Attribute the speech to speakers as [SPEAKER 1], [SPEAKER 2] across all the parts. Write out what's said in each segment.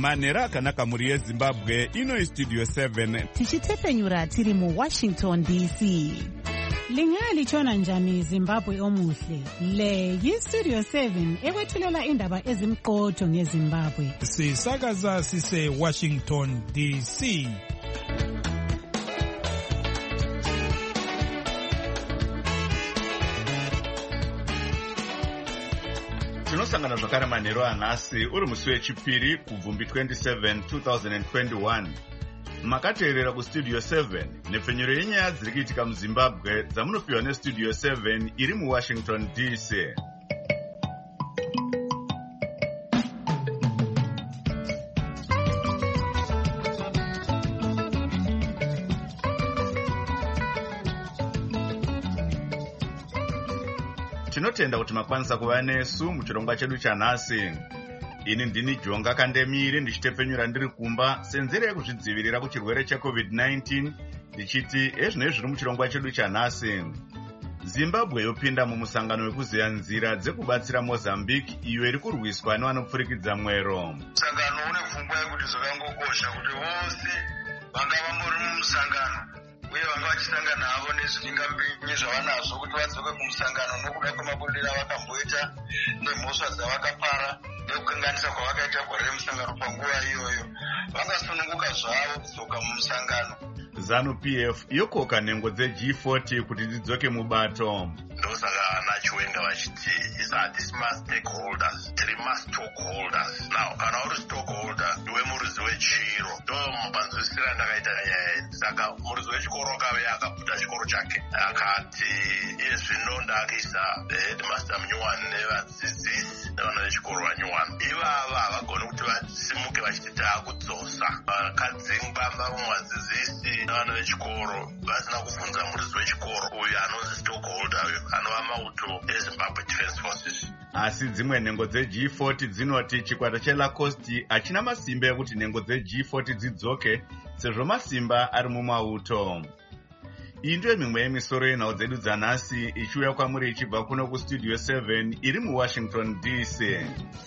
[SPEAKER 1] manhero akanaka mhuri yezimbabwe. Ino Studio 7
[SPEAKER 2] tichitepfenyura tiri muWashington DC.
[SPEAKER 3] Lingalitshona njani Zimbabwe omuhle? Le yiStudio 7 ekwethulela indaba ezimqotho ngeZimbabwe.
[SPEAKER 4] Sisakaza sise Washington DC.
[SPEAKER 1] tinosangana zvakare manhero anhasi uri musi wechipiri kubvumbi 27 2021. Makateerera kuStudio 7 nepfenyuro yenyaya dziri kuitika muZimbabwe dzamunopiwa neStudio 7 iri muWashington DC. Tinotenda kuti makwanisa kuva nesu muchirongwa chedu chanhasi. Ini ndini Jonga Kandemiri ndichitepfenyura ndiri kumba senzera yekuzvidzivirira kuchirwere cheCovid-19 ndichiti ezvinezvi zviri muchirongwa chedu chanhasi. Zimbabwe yopinda mumusangano wekuziya nzira dzekubatsira Mozambique iyo iri kurwiswa nevanopfurikidza mwero.
[SPEAKER 5] Musangano une pfungwa yekuti zvakangokosha kuti vose vangava muri mumusangano uye vanga vachisangana havo nezviningambinyi zvavanazvo kuti vadzoke kumusangano nokuda kwemabudiro avakamboita nemhosva dzavakapara nekukanganisa kwavakaita gore remusangano panguva iyoyo vangasununguka zvavo kudzoka mumusangano.
[SPEAKER 1] ZANU-PF yokoka nhengo dzeG40 kuti dzidzoke mubato.
[SPEAKER 5] Ndosaka nachiwenga vachiti these must stakeholders, three must stockholders. Now kana uri stockholder iwe muridzi wechiro ndomupanzwisira ndakaita nyaya. Saka muridzi wechikoro akave akabuda chikoro chake akati iye zvino ndakuisa headmaster munyuwani nevadzidzisi nevana vechikoro vanyuwani. Ivava havagoni kuti vasimuke vachiti taakudzosa vakadzingwa vamwe vadzidzisi nevana vechikoro vasina kubvunza muridzi wechikoro uyu anonzi stockholder uyu anova mauto eZimbabwe Defence Forces.
[SPEAKER 1] Asi dzimwe nhengo dzeG40 dzinoti chikwata cheLacoste hachina masimba ekuti nhengo dzeG40 dzidzoke sezvo masimba ari mumauto. Iyi ndiyo mimwe yemisoro yenhau dzedu dzanhasi ichiuya kwamuri ichibva kuno kuStudio 7 iri muWashington DC.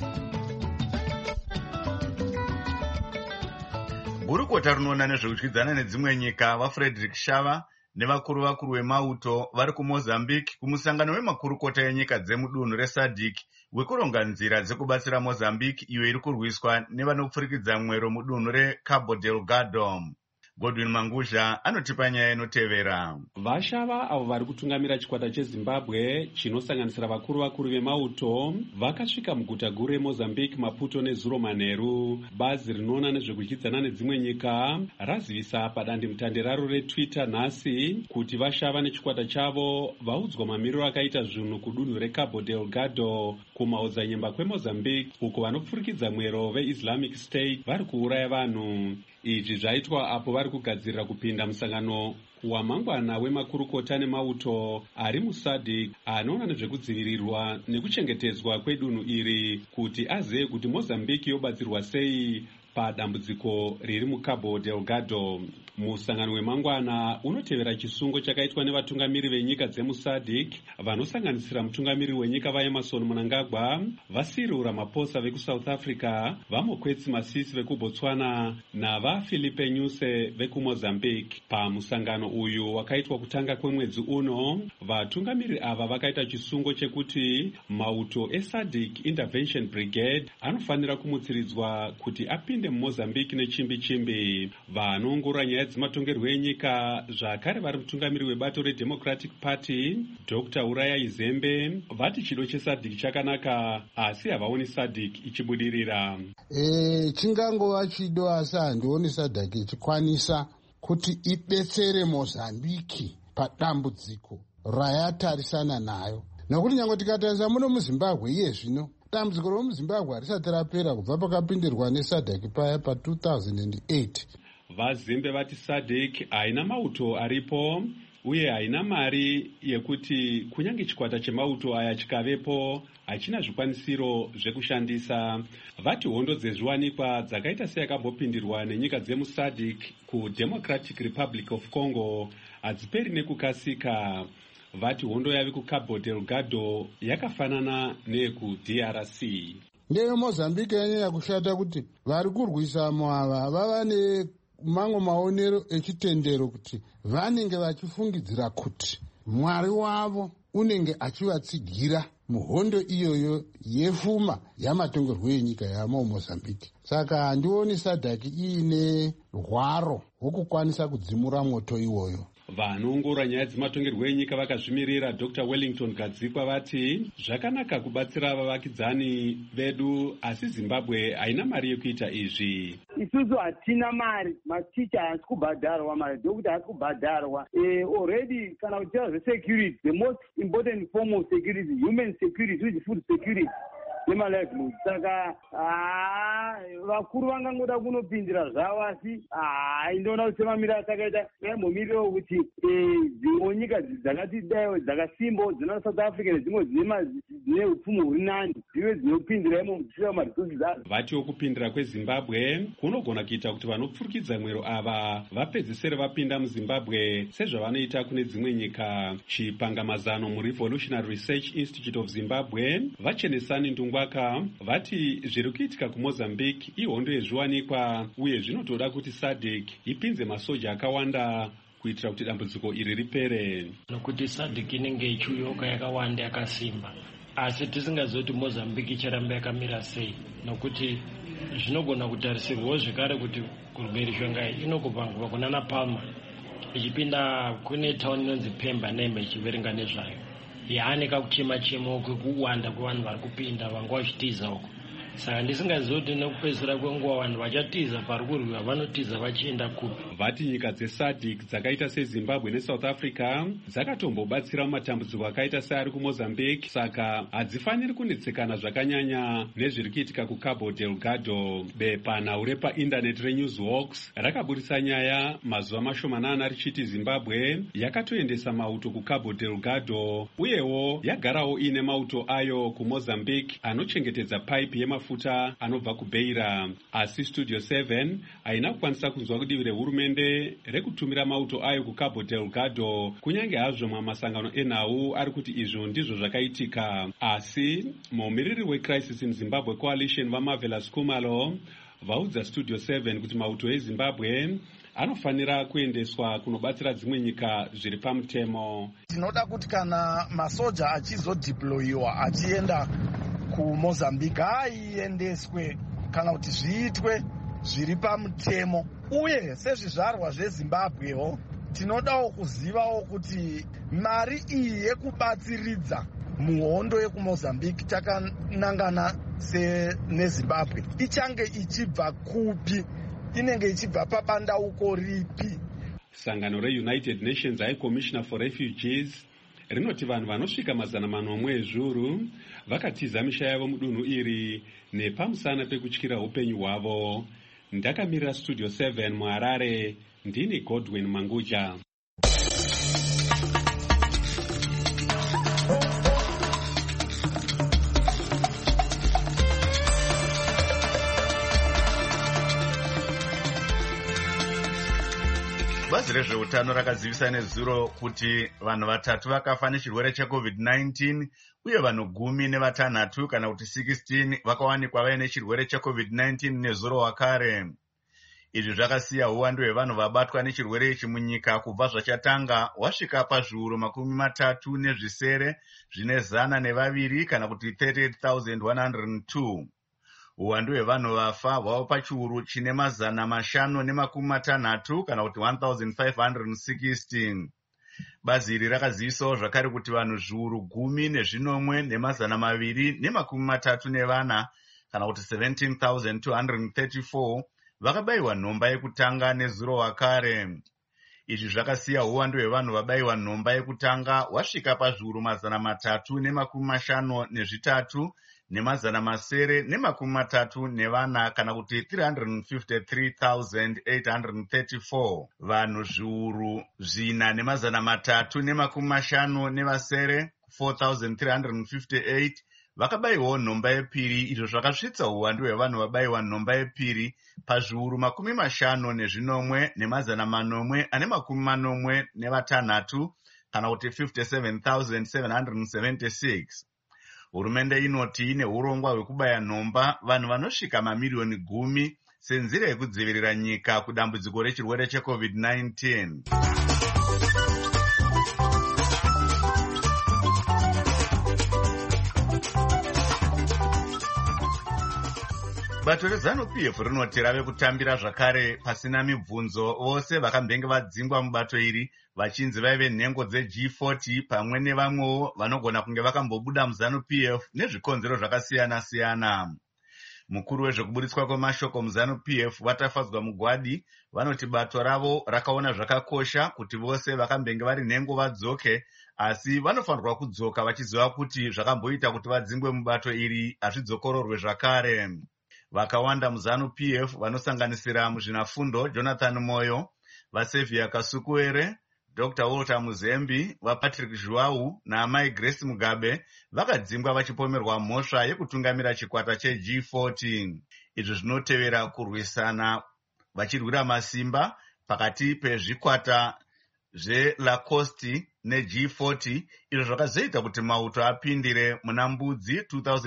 [SPEAKER 1] Gurukota rinoona nezvekudyidzana nedzimwe nyika vaFrederick Shava nevakuru vemauto vari kuMozambique kumusangano wemakurukota enyika dzemudunhu reSADC wekuronga nzira dzekubatsira Mozambique iyo iri kurwiswa nevanopfurikidza mwero mudunhu reCabo Delgado. Godwin Manguzha anotipa nyaya inotevera.
[SPEAKER 6] Vashava avo vari kutungamira chikwata cheZimbabwe chinosanganisira vakuru vemauto vakasvika muguta guru reMozambique Maputo nezuro manheru. Bazi rinoona nezvekudyidzana nedzimwe nyika razivisa padandemutande raro reTwitter nhasi kuti vashava nechikwata chavo vaudzwa mamiriro akaita zvinhu kudunhu reCabo Delgado kumaodzanyemba kweMozambique uko vanopfurikidza mwero veIslamic State vari kuuraya vanhu. Izvi zvaitwa apo vari kugadzirira kupinda musangano wamangwana wemakurukota nemauto ari muSADC anoona nezvekudzivirirwa nekuchengetedzwa kwedunhu iri kuti azive kuti Mozambique yobatsirwa sei padambudziko riri muCabo Delgado. Musangano wemangwana unotevera chisungo chakaitwa nevatungamiri venyika dzemuSADC vanosanganisira mutungamiri wenyika vaEmerson Mnangagwa, vaCyril Ramaphosa vekuSouth Africa, vaMokwetsi Masisi vekuBotswana navaPhilippe Nyusi vekuMozambique. Pamusangano uyu wakaitwa kutanga kwemwedzi uno, vatungamiri ava vakaita chisungo chekuti mauto eSADC Intervention Brigade anofanira kumutsiridzwa kuti apinde muMozambique nechimbi-chimbi. Vanoongorora nyaya dzematongerwo enyika zvakare vari mutungamiri webato reDemocratic Party Dr. Uraya Izembe vati chido cheSADC chakanaka asi havaoni SADC ichibudirira.
[SPEAKER 7] Chingangova chido asi handioni SADC ichikwanisa kuti ibetsere Mozambique padambudziko rayatarisana nayo. Nokuti nyange tikatarisa muno muZimbabwe iye zvino dambudziko romuZimbabwe harisati rapera kubva pakapindirwa neSADC paya pa2008.
[SPEAKER 6] Vazimbe vati SADC haina mauto aripo uye haina mari yekuti kunyange chikwata chemauto aya chikavepo hachina zvikwanisiro zvekushandisa. Vati hondo dzezviwanikwa dzakaita seyakambopindirwa nenyika dzemuSADC kuDemocratic Republic of Congo hadziperi nekukasika. Vati hondo yave kuCabo Delgado yakafanana neyekuDRC.
[SPEAKER 7] ndeyemozambique yanyanya kushata kuti vari kurwisamo ava vava nemamwe maonero echitendero kuti vanenge vachifungidzira kuti mwari wavo unenge achivatsigira muhondo iyoyo yepfuma yamatongerwo enyika yamo mozambique. Saka handioni sadhaki iine hwaro hwokukwanisa kudzimura moto iwoyo.
[SPEAKER 6] Vanoongorora nyaya dzematongerwo enyika vakazvimirira Dr. Wellington Gadzikwa vati zvakanaka kubatsira vavakidzani vedu, asi Zimbabwe haina mari yekuita izvi.
[SPEAKER 8] Isusu hatina mari, maticha haasi kubhadharwa, madhokuta haasi kubhadharwa. Already kana kuchira zvesecurity, the most important form of security, human security, which is food security. Nemalivelihood. Saka vakuru vangangoda kunopindira zvavo, asi indoona kuti semamira asakaita mumiriro wekuti dzimwe nyika dzakati dayo dzakasimbawo dzina South Africa nedzimwe dzine upfumi huri nani dzive dzinopindira imo muchishira marisources adzo.
[SPEAKER 6] Vatiwo kupindira kweZimbabwe kunogona kuita kuti vanopfurikidza mwero ava vapedzisere vapinda muZimbabwe sezvavanoita kune dzimwe nyika. Chipangamazano muRevolutionary Research Institute of Zimbabwe vachenesani Ndungwaka vati zviri kuitika kuMozambique ihondo yezviwanikwa uye zvinotoda kuti SADC ipinze masoja akawanda kuitira kuti dambudziko iri ripere.
[SPEAKER 9] Nokuti SADC inenge ichiuyoka yakawanda yakasimba, asi tisingazoti Mozambique icharamba yakamira sei, nokuti zvinogona kutarisirwawo zvekare kuti Gurumeri inokubvangwa kunana Palma ichipinda kune tauni inonzi Pemba Nembe ichiverenga nezvayo. Yaaneka kuchema kwekuwanda kwevanhu vari kupinda vanga vachitiza uko. Saka ndisingazoti nekupedzisira kwenguva vanhu vachatiza pari kurwiwa vanotiza vachienda kupi.
[SPEAKER 6] Vati nyika dzeSADC dzakaita seZimbabwe neSouth Africa dzakatombobatsira mumatambudziko akaita seari kuMozambique, saka hadzifaniri kunetsekana zvakanyanya nezviri kuitika kuCabo Delgado. Bepa nhau repaindaneti reNewsWalks rakaburitsa nyaya mazuva mashomanana richiti Zimbabwe yakatoendesa mauto kuCabo Delgado uyewo yagarawo ine mauto ayo kuMozambique anochengetedza paipi yemafuta anobva kuBeira. Asi Studio 7 haina kukwanisa kunzwa kudivi rehurumende rekutumira mauto ayo kuCabo Delgado, kunyange hazvo mamasangano enhau ari kuti izvo ndizvo zvakaitika. Asi mumiriri weCrisis in Zimbabwe Coalition vaMarvelous Khumalo vaudza Studio 7 kuti mauto eZimbabwe anofanira kuendeswa kunobatsira dzimwe nyika zviri pamutemo.
[SPEAKER 10] Tinoda kuti kana masoja achizodeployiwa achienda kuMozambique aiendeswe kana kuti zviitwe zviri pamutemo, uye sezvizvarwa zveZimbabwewo tinodawo kuzivawo kuti mari iyi yekubatsiridza muhondo yekuMozambique takanangana neZimbabwe ichange ichibva kupi, inenge ichibva pabandauko ripi.
[SPEAKER 6] Sangano reUnited Nations High Commissioner for Refugees rinoti vanhu vanosvika 400 ezviuru vakatiza misha yavo mudunhu iri nepamusana pekutyira upenyu hwavo. Ndakamirira Studio 7 muHarare, ndini Godwin Manguja.
[SPEAKER 1] Bazi rezveutano rakazivisa nezuro kuti vanhu 3 vakafa nechirwere cheCovid-19 uye vanhu 16 kana kuti 16 vakawanikwa vaine chirwere cheCovid-19 nezuro wakare. Izvi zvakasiya uwandu hwevanhu vabatwa nechirwere ichi munyika kubva zvachatanga wasvika pazviuru 37 zvine 102 kana kuti 38,102. Uwandu hwevanhu vafa hwava pachiuru chine 560 kana kuti 1,560. Bazi iri rakazivisawo zvakare kuti vanhu zviuru 10,234 kana kuti 17,234 vakabayiwa nhomba yekutanga nezuro wakare. Izvi zvakasiya uwandu hwevanhu vabayiwa nhomba yekutanga wasvika pazviuru 353 ne734 kana kuti 353,834. Vanhu zviuru 4,350 4,358 vakabayiwawo nhomba yepiri, izvo zvakasvitsa uwandu hwevanhu vabayiwa nhomba yepiri pazviuru 50,846 kana kuti 57,776. Hurumende inoti ine urongwa hwekubaya nhomba vanhu vanosvika mamiliyoni 10 senzira yekudzivirira nyika kudambudziko rechirwere cheCovid-19. Bato reZANU-PF rinoti rave kutambira zvakare pasina mibvunzo vose vakambenge vadzingwa mubato iri vachinzi vaive nhengo dzeG40 pamwe nevamwewo vanogona kunge vakambobuda muZANU-PF nezvikonzero zvakasiyana-siyana. Mukuru wezvekuburitswa kwemashoko muZANU-PF Watafadzwa Mugwadi vanoti bato ravo rakaona zvakakosha kuti vose vakambenge vari nhengo vadzoke, asi vanofanirwa kudzoka vachiziva kuti zvakamboita kuti vadzingwe mubato iri hazvidzokororwe zvakare. Vakawanda muZANU-PF vanosanganisira muzvinafundo Jonathan Moyo, vaSevia Kasukuere, Dr. Walter Muzembi, vaPatrick Zhuau naamai Grace Mugabe vakadzingwa vachipomerwa mhosva yekutungamira chikwata cheG40. Izvi zvinotevera kurwisana vachirwira masimba pakati pezvikwata zveLacoste neG40, izvo zvakazoita kuti mauto apindire muna Mbudzi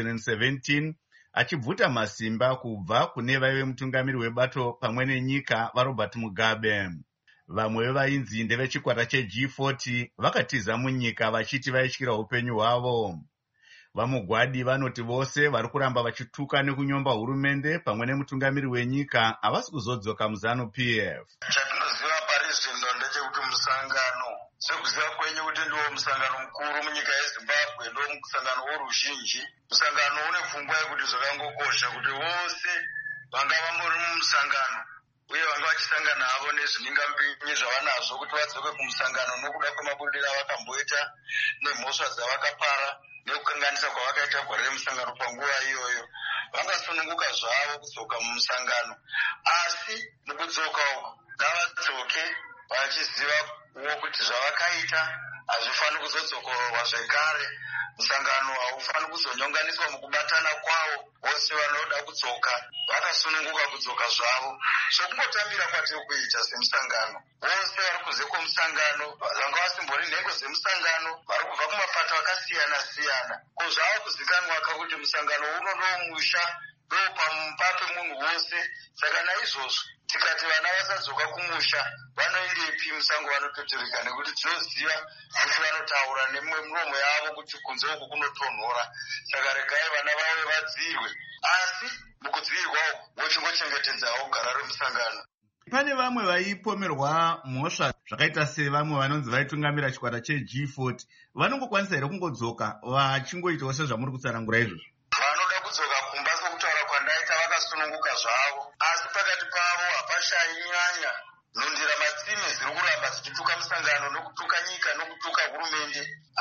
[SPEAKER 1] 2017 achibvuta masimba kubva kune vaive mutungamiri webato pamwe nenyika vaRobert Mugabe. Vamwe vevainzi ndevechikwata cheG40 vakatiza munyika vachiti vaityira upenyu hwavo. VaMugwadi vanoti vose vari kuramba vachituka nekunyomba hurumende pamwe nemutungamiri wenyika havasi kuzodzoka muZANU-PF.
[SPEAKER 5] Chatinoziva parizvino ndechekuti musangano sekuziva kwenyu kuti ndiwo musangano mukuru munyika yeZimbabwe, ndo musangano woruzhinji. Musangano une pfungwa yekuti zvakangokosha kuti vose vanga vambori mumusangano uye vanga vachisangana havo nezviningambinyi zvavanazvo kuti vadzoke kumusangano nokuda kwemabudiro avakamboita nemhosva dzavakapara nekukanganisa kwavakaita gore remusangano panguva iyoyo. Vangasununguka zvavo kudzoka mumusangano, asi mukudzoka uku ngavadzoke vachiziva kuti zvavakaita hazvifaniri kuzodzokororwa zvekare. Musangano haufaniri kuzonyonganiswa mukubatana kwavo. Vose vanoda kudzoka vakasununguka kudzoka zvavo. Sokungotambira kwatiri kuita semusangano, vose vari kunze kwomusangano vanga vasimbori nhengo dzemusangano vari kubva kumapato akasiyana-siyana. Zvava kuzikanwa kuti musangano uno ndomusha, ndopamba pemunhu wose. Saka naizvozvo tikati vana vasadzoka kumusha vanoendepi musango vanototirika, nekuti tinoziva kuti vanotaura nemumwe muromo yavo kuti kunze uku kunotonhora. Saka regai vana vavo vadzirwe, asi mukudzivirwa uku vochingochengetedzawo gara remusangano.
[SPEAKER 1] Pane vamwe vaipomerwa mhosva zvakaita sevamwe vanonzi vaitungamira chikwata cheG40 vanongokwanisa here kungodzoka vachingoitawo sezvamuri kutsanangura izvozvo?
[SPEAKER 5] Vanoda kudzoka kumba sokutaura kwandaita vakasununguka zvavo, asi pakati pavo hapashayi nyanya nhundira matsime ziri kuramba dzichituka musangano nokutuka nyika nokutuka hurumende.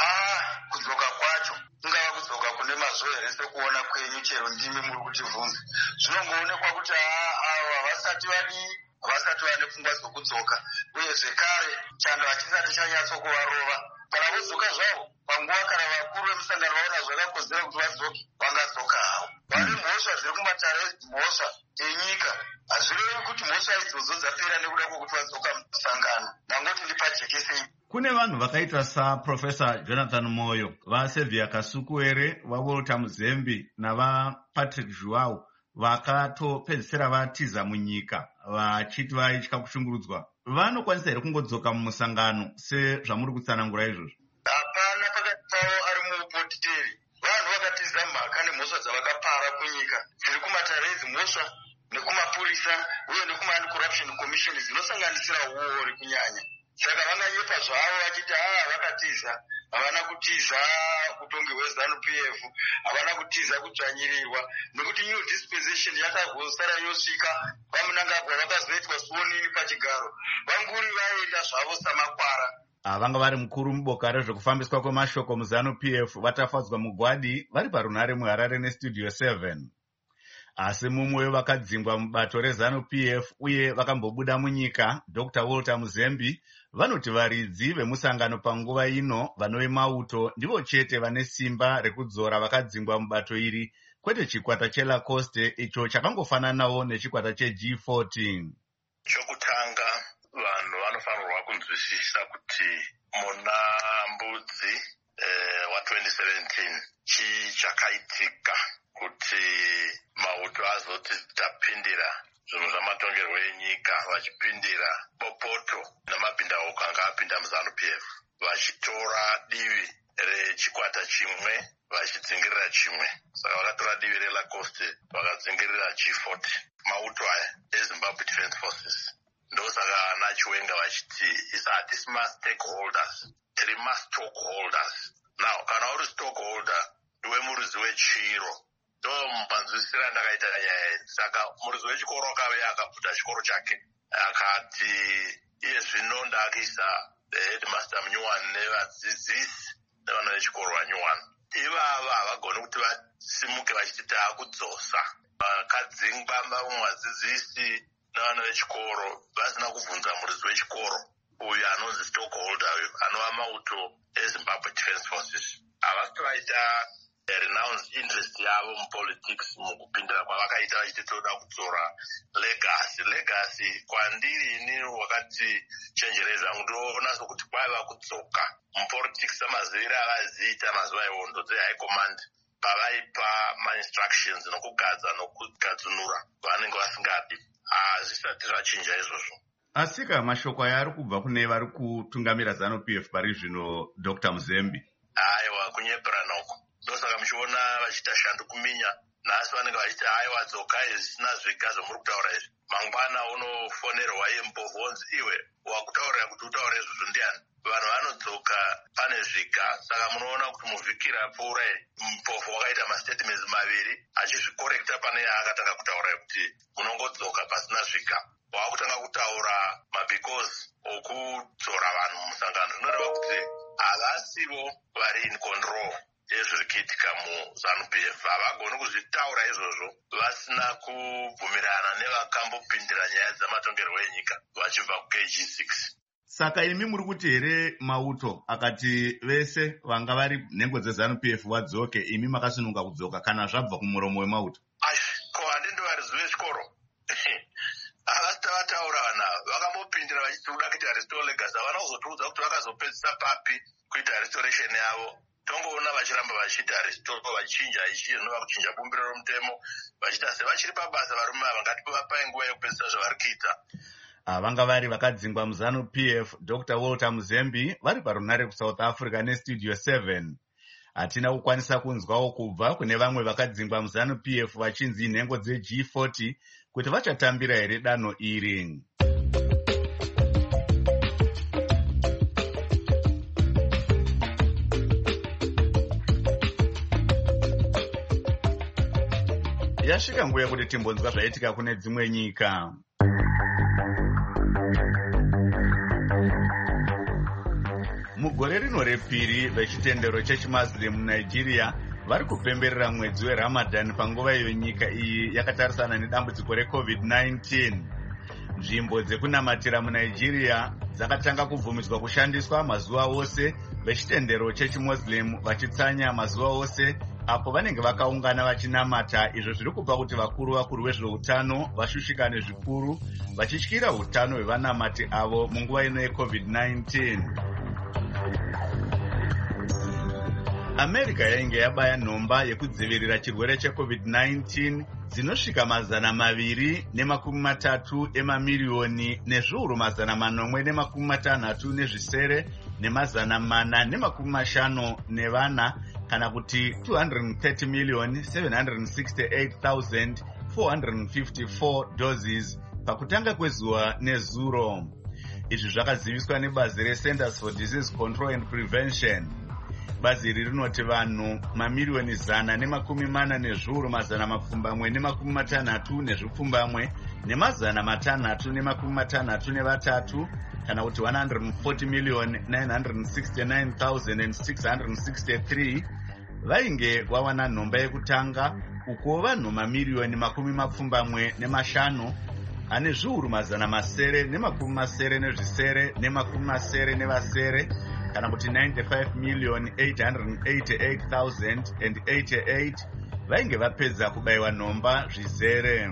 [SPEAKER 5] Kudzoka kwacho kungava kudzoka kune mazuva here sekuona kwenyu, chero ndimi muri kutivhunza. Zvinongoonekwa kuti avo havasati vane pfungwa dzokudzoka, uye zvekare chando hachisati chanyatsokuvarova. Kana vodzoka zvavo panguva kana vakuru vemusangano vaona zvakakodzera kuti vadzoke, vangadzoka havo. Vane mhosva dziri kumatare mhosva enyika, hazvirevi kuti mhosva idzodzo dzapera nekuda kwokuti vadzoka musangano. Ndangoti ndipajekesei.
[SPEAKER 1] Kune vanhu vakaita saProfesa Jonathan Moyo, vaSevia Kasukuere, vaWalter Muzembi navaPatrick Zhuau vakatopedzisira vatiza munyika vachiti vaitya kushungurudzwa. Vanokwanisa here kungodzoka mumusangano sezvamuri kutsanangura izvozvo?
[SPEAKER 5] Hapana pakati pavo ari muupotiteri. Vanhu vakatiza mhaka nemhosva dzavakapara kunyika dziri kumatare edzimhosva nekumapurisa uye nekuma-Anti-Corruption Commission dzinosanganisira uori kunyanya. Saka vanganyepa zvavo vachiti vakatiza. Havana kutiza utongi hweZANU-PF, havana kutiza kudzvanyirirwa, nekuti new dispensation yakagosara yosvika. Vamunangagwa vakazoitwa suonini pachigaro, vanguri vaenda zvavo samakwara.
[SPEAKER 1] Vanga vari mukuru muboka rezvekufambiswa kwemashoko muZANU-PF Watafadzwa Mugwadi vari parunhare muHarare neStudio 7. Asi mumwe wevakadzingwa mubato reZANU-PF uye vakambobuda munyika, Dr. Walter Muzembi, vanoti varidzi vemusangano panguva ino vanove mauto ndivo chete vane simba rekudzora vakadzingwa mubato iri, kwete chikwata cheLacoste icho chakangofananawo nechikwata cheG40.
[SPEAKER 5] Chokutanga, vanhu vanofanirwa kunzwisisa kuti muna Mbudzi wa 2017 chichakaitika kuti mauto azoti tapindira zvinhu zvamatongerwo enyika vachipindira bopoto namabhindauko anga apinda muZANU-PF vachitora divi rechikwata chimwe vachidzingirira chimwe. Saka vakatora divi reLacoste vakadzingirira G40 mauto aya eZimbabwe Defence Forces. Ndosaka ana Chiwenga vachiti is a this must stakeholders three must stockholders. Now kana uri stockholder iwe muridzi wechiro ndomupanzwisira ndakaita nyaya. Saka muridzi wechikoro akauya akabvuta chikoro chake akati iye zvino ndakuisa headmaster munyuwani nevadzidzisi nevana vechikoro vanyuwani. Ivava havagoni kuti vasimuke vachiti taakudzosa. Vakadzingwa vamwe vadzidzisi nevana vechikoro vasina kubvunza muridzi wechikoro uyu anonzi stockholder uyu anova mauto eZimbabwe Defence Forces. Havasi vaita renounce interest yavo mupolitics mukupindira kwavakaita vachiti toda kudzora legacy. Kwandiri ini wakati chenjerei zvangu ndoona sokuti kwaiva kudzoka mupolitics amaziviro avaziita mazuva ehondo dzehigh command pavaipa mainstructions nokugadza nokugadzunura vanenge vasingadi. Hazvisati zvachinja izvozvo.
[SPEAKER 1] Asika mashoko aya ari kubva kune vari kutungamira ZANU-PF pari zvino Dr. Muzembi.
[SPEAKER 5] Aiwa kunyeperana uko. Ndosaka muchiona vachiita shandu kuminya. Nhasi vanenge vachiti aiwa dzokai zvisina zviga zvomuri kutaura izvi. Mangwana unofonerwa yembovhonzi iwe wakutaurira kuti utaure izvozvo ndiani. Vanhu vanodzoka pane zviga. Saka munoona kuti muvhikira pfuura mbovho wakaita mastatements maviri achizvikorekta pane yaakatanga kutaura kuti munongodzoka pasina zviga. Wakutanga kutaura mabecause okudzora vanhu musangano. Zvinoreva kuti havasivo vari in control yezviri kuitika muZANU-PF. Havagoni kuzvitaura izvozvo vasina kubvumirana nevakambopindira nyaya dzamatongerwo enyika vachibva kuKG6.
[SPEAKER 1] Saka imi muri kuti here mauto akati vese vanga vari nhengo dzeZANU-PF vadzoke, imi makasununga kudzoka kana zvabva kumuromo wemauto?
[SPEAKER 5] Ko handindo varidzi vechikoro havasita vataura vanava vakambopindira vachiti kuda kuita restore legacy. Havana kuzotiudza kuti vakazopedzisa papi kuita restoration yavo. Tongoona vachiramba vachiita restore vachinja ichi zvinova kuchinja bumbiro romutemo vachita sevachiri pabasa varume ava ngativapai nguva yekupedzisa zvavari kuita.
[SPEAKER 1] Vanga vari vakadzingwa muZANU-PF Dr. Walter Muzembi vari parunare kuSouth Africa neStudio 7. Hatina kukwanisa kunzwawo kubva kune vamwe vakadzingwa muZANU-PF vachinzi nhengo dzeG40 kuti vachatambira here danho iri. Yasvika nguva yekuti timbonzwa zvaitika kune dzimwe nyika. Mugore rino repiri vechitendero chechiMuslim muNigeria vari kupemberera mwedzi weRamadan panguva iyo nyika iyi yakatarisana nedambudziko reCovid-19. Nzvimbo dzekunamatira muNigeria dzakatanga kubvumidzwa kushandiswa mazuva ose, vechitendero chechiMuslim vachitsanya mazuva ose apo vanenge vakaungana vachinamata. Izvo zviri kupa kuti vakuru vezveutano vashushikane zvikuru vachityira utano hwevanamati avo munguva ino yeCovid-19. America yainge yabaya nhomba yekudzivirira chirwere cheCovid-19 dzinosvika 230 emamiliyoni nezviuru 460 nezvisere ne450 nevana, kana kuti 230,768,454 doses pakutanga kwezuva nezuro. Izvi zvakaziviswa nebazi reCenters for Disease Control and Prevention. Bazi iri rinoti vanhu mamiliyoni 140 nezviuru 460 nezvipfumbamwe ne663 kana kuti 140,969,663 vainge vawana nhomba yekutanga, uko vanhu mamiliyoni 75 ane zviuru 700 nezvisere ne700 kana kuti 95,888,088 vainge vapedza kubayiwa nhomba zvizere.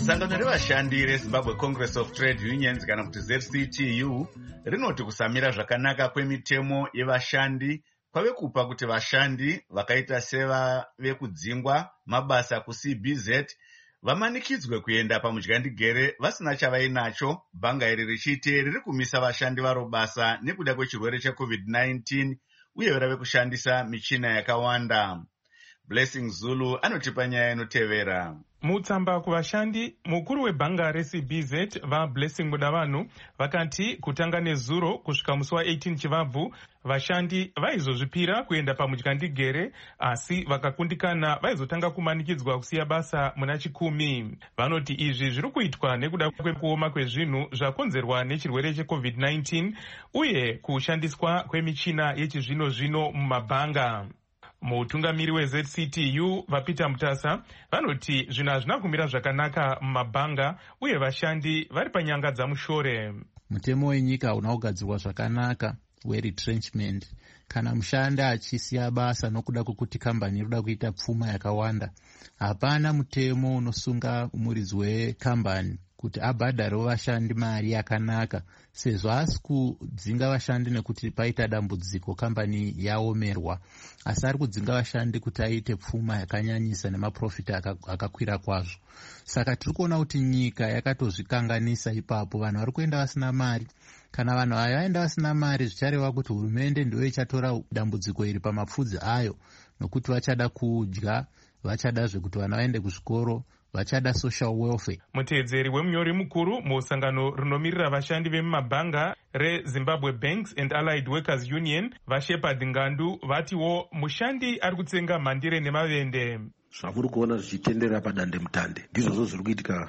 [SPEAKER 1] sangano revashandi rezimbabwe Congress of Trade Unions kana kuti ZCTU rinoti kusamira zvakanaka kwemitemo yevashandi kwave kupa kuti vashandi vakaita sevekudzingwa mabasa kuCBZ vamanikidzwe kuenda pamudyandigere vasina chavainacho, bhanga iri richiti riri kumisa vashandi varo basa nekuda kwechirwere cheCovid-19 uye rave kushandisa michina yakawanda. Blessing Zulu anotipa nyaya inotevera.
[SPEAKER 4] Mutsamba kuvashandi, mukuru webhanga reCBZ vaBlessing Mudavanhu vakati kutanga nezuro kusvika musi wa18 Chivabvu vashandi vaizozvipira kuenda pamudyandigere, asi vakakundikana vaizotanga kumanikidzwa kusiya basa muna 10. Vanoti izvi zviri kuitwa nekuda kwekuoma kwezvinhu zvakonzerwa nechirwere cheCovid-19 uye kushandiswa kwemichina yechizvino-zvino mumabhanga. Mutungamiri weZCTU vaPeter Mutasa vanoti zvinhu hazvina kumira zvakanaka mumabhanga uye vashandi vari panyanga dzamushore.
[SPEAKER 11] Mutemo wenyika unogadzirwa zvakanaka weretrenchment. Kana mushandi achisiya basa nokuda kwekuti kambani inoda kuita pfuma yakawanda, hapana mutemo unosunga muridzi wekambani kuti abhadharewo vashandi mari yakanaka, sezvo asi kudzinga vashandi nekuti paita dambudziko kambani yaomerwa, asi ari kudzinga vashandi kuti aite pfuma yakanyanyisa nemaprofiti akakwira kwazvo. Saka tiri kuona kuti nyika yakatozvikanganisa ipapo, vanhu vari kuenda vasina mari. Kana vanhu ava vaenda vasina mari, zvichareva kuti hurumende ndiyo ichatora dambudziko iri pamapfudzi ayo, nokuti vachada kudya, vachada zvekuti vana vaende kuzvikoro, vachada social welfare.
[SPEAKER 4] Muteedzeri wemunyori mukuru musangano rinomirira vashandi vemumabhanga reZimbabwe Banks and Allied Workers Union vaShepard Ngandu vatiwo mushandi ari kutsenga mhandire nemavende.
[SPEAKER 12] Zvamuri kuona zvichitendera padande mutande ndizvo zviri kuitika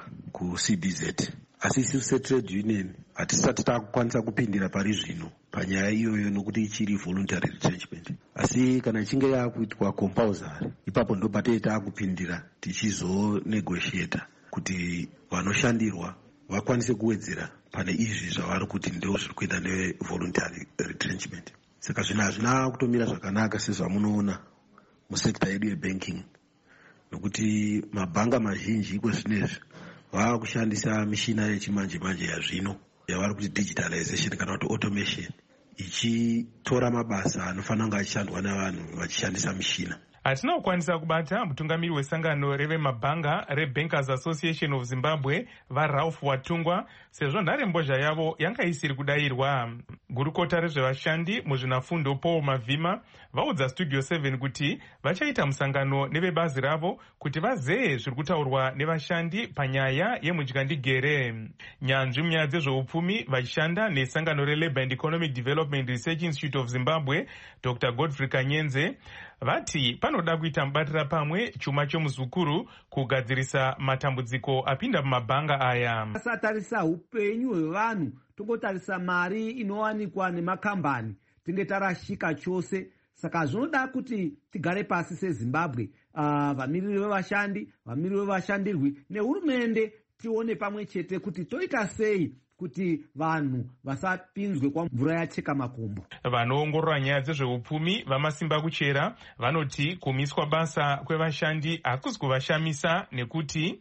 [SPEAKER 12] kuCBZ, asi isu setrade union hatisati takukwanisa kupindira pari zvino panyaya iyoyo nokuti ichiri voluntary retrenchment, asi kana ichinge yakuitwa compulsory ipapo ndo patei takupindira tichizonegotiata kuti vanoshandirwa vakwanise kuwedzera pane izvi zvavari kuti ndo zviri kuita nevoluntary retrenchment. Saka zvinhu hazvina kutomira zvakanaka sezvamunoona musekta yedu yebanking, nokuti mabhanga mazhinji kwezvinezvi vava kushandisa mishina yechimanje manje yazvino yavari kuti digitalization kana kuti automation, ichitora mabasa anofanira kunge achishandwa navanhu vachishandisa mishina.
[SPEAKER 4] Hatina kukwanisa kubata mutungamiri wesangano revemabhanga reBankers Association of Zimbabwe vaRalph Watungwa sezvo nharembozha yavo yanga isiri kudayirwa. Gurukota rezvevashandi muzvinafundo Paul Mavhima vaudza Studio 7 kuti vachaita musangano nevebazi ravo kuti vazeye zviri kutaurwa nevashandi panyaya yemudyandigere. Nyanzvi munyaya dzezveupfumi vachishanda nesangano reLabour and Economic Development Research Institute of Zimbabwe Dr. Godfrey Kanyenze vati panoda kuita mubatira pamwe chuma chomuzukuru kugadzirisa matambudziko apinda mumabhanga aya.
[SPEAKER 13] Tasatarisa upenyu hwevanhu, tongotarisa mari inowanikwa nemakambani, tinge tarashika chose. Saka zvinoda kuti tigare pasi seZimbabwe, vamiriri vevashandi, vamiriri vevashandirwi nehurumende, tione pamwe chete kuti toita sei kuti vanhu vasapinzwe kwa mvura yacheka makombo.
[SPEAKER 4] Vanoongorora nyaya dzezveupfumi vamasimba kuchera vanoti kumiswa basa kwevashandi hakusi kuvashamisa nekuti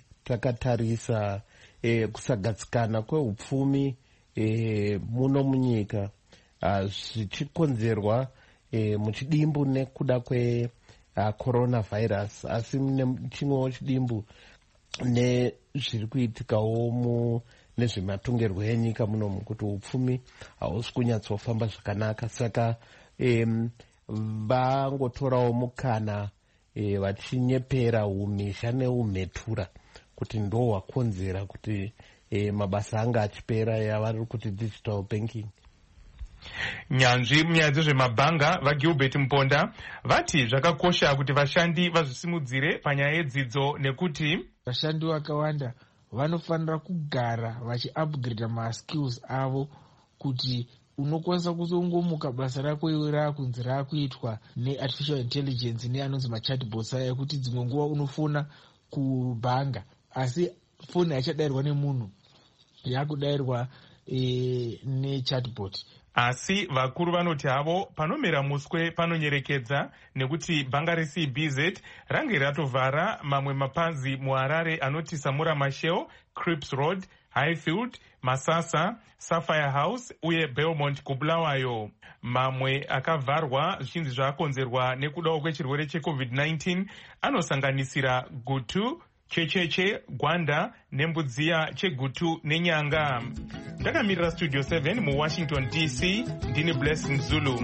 [SPEAKER 14] takatarisa kusagadzikana kweupfumi muno munyika zvichikonzerwa muchidimbu nekuda kweCoronavirus, asi chimwewo chidimbu nezviri kuitikawo nezvematongerwo enyika muno, kuti upfumi hausi kunyatsofamba zvakanaka. Saka vangotorawo mukana vachinyepera umisha neumhetura kuti ndo hwakonzera kuti mabasa anga achipera yavari kuti digital banking.
[SPEAKER 4] Nyanzvi munyaya dzezvemabhanga vaGilbert Mponda vati zvakakosha kuti vashandi vazvisimudzire panyaya yedzidzo, nekuti
[SPEAKER 15] vashandi vakawanda vanofanira kugara vachiupgrade maskills avo, kuti unokwanisa kuzongomuka basa rako iwe rakunzi rakuitwa neartificial intelligence neanonzi machatbots aya, kuti dzimwe nguva unofona kubhanga asi foni haichadayirwa nemunhu, yakudayirwa nechatbot.
[SPEAKER 4] asi vakuru vanoti havo panomera muswe panonyerekedza, nekuti bhanga reCBZ range ratovhara mamwe mapazi muHarare anoti Samura Machel, Crips Road, Highfield, Masasa, Sapphire House uye Belmont kuBulawayo. Mamwe akavharwa zvichinzi zvaakonzerwa nekudawo kwechirwere cheCovid-19 anosanganisira Gutu, Checheche, Gwanda, Nembudziya, Chegutu neNyanga. Ndakamirira Studio 7 muWashington DC, ndini Blessing Zulu.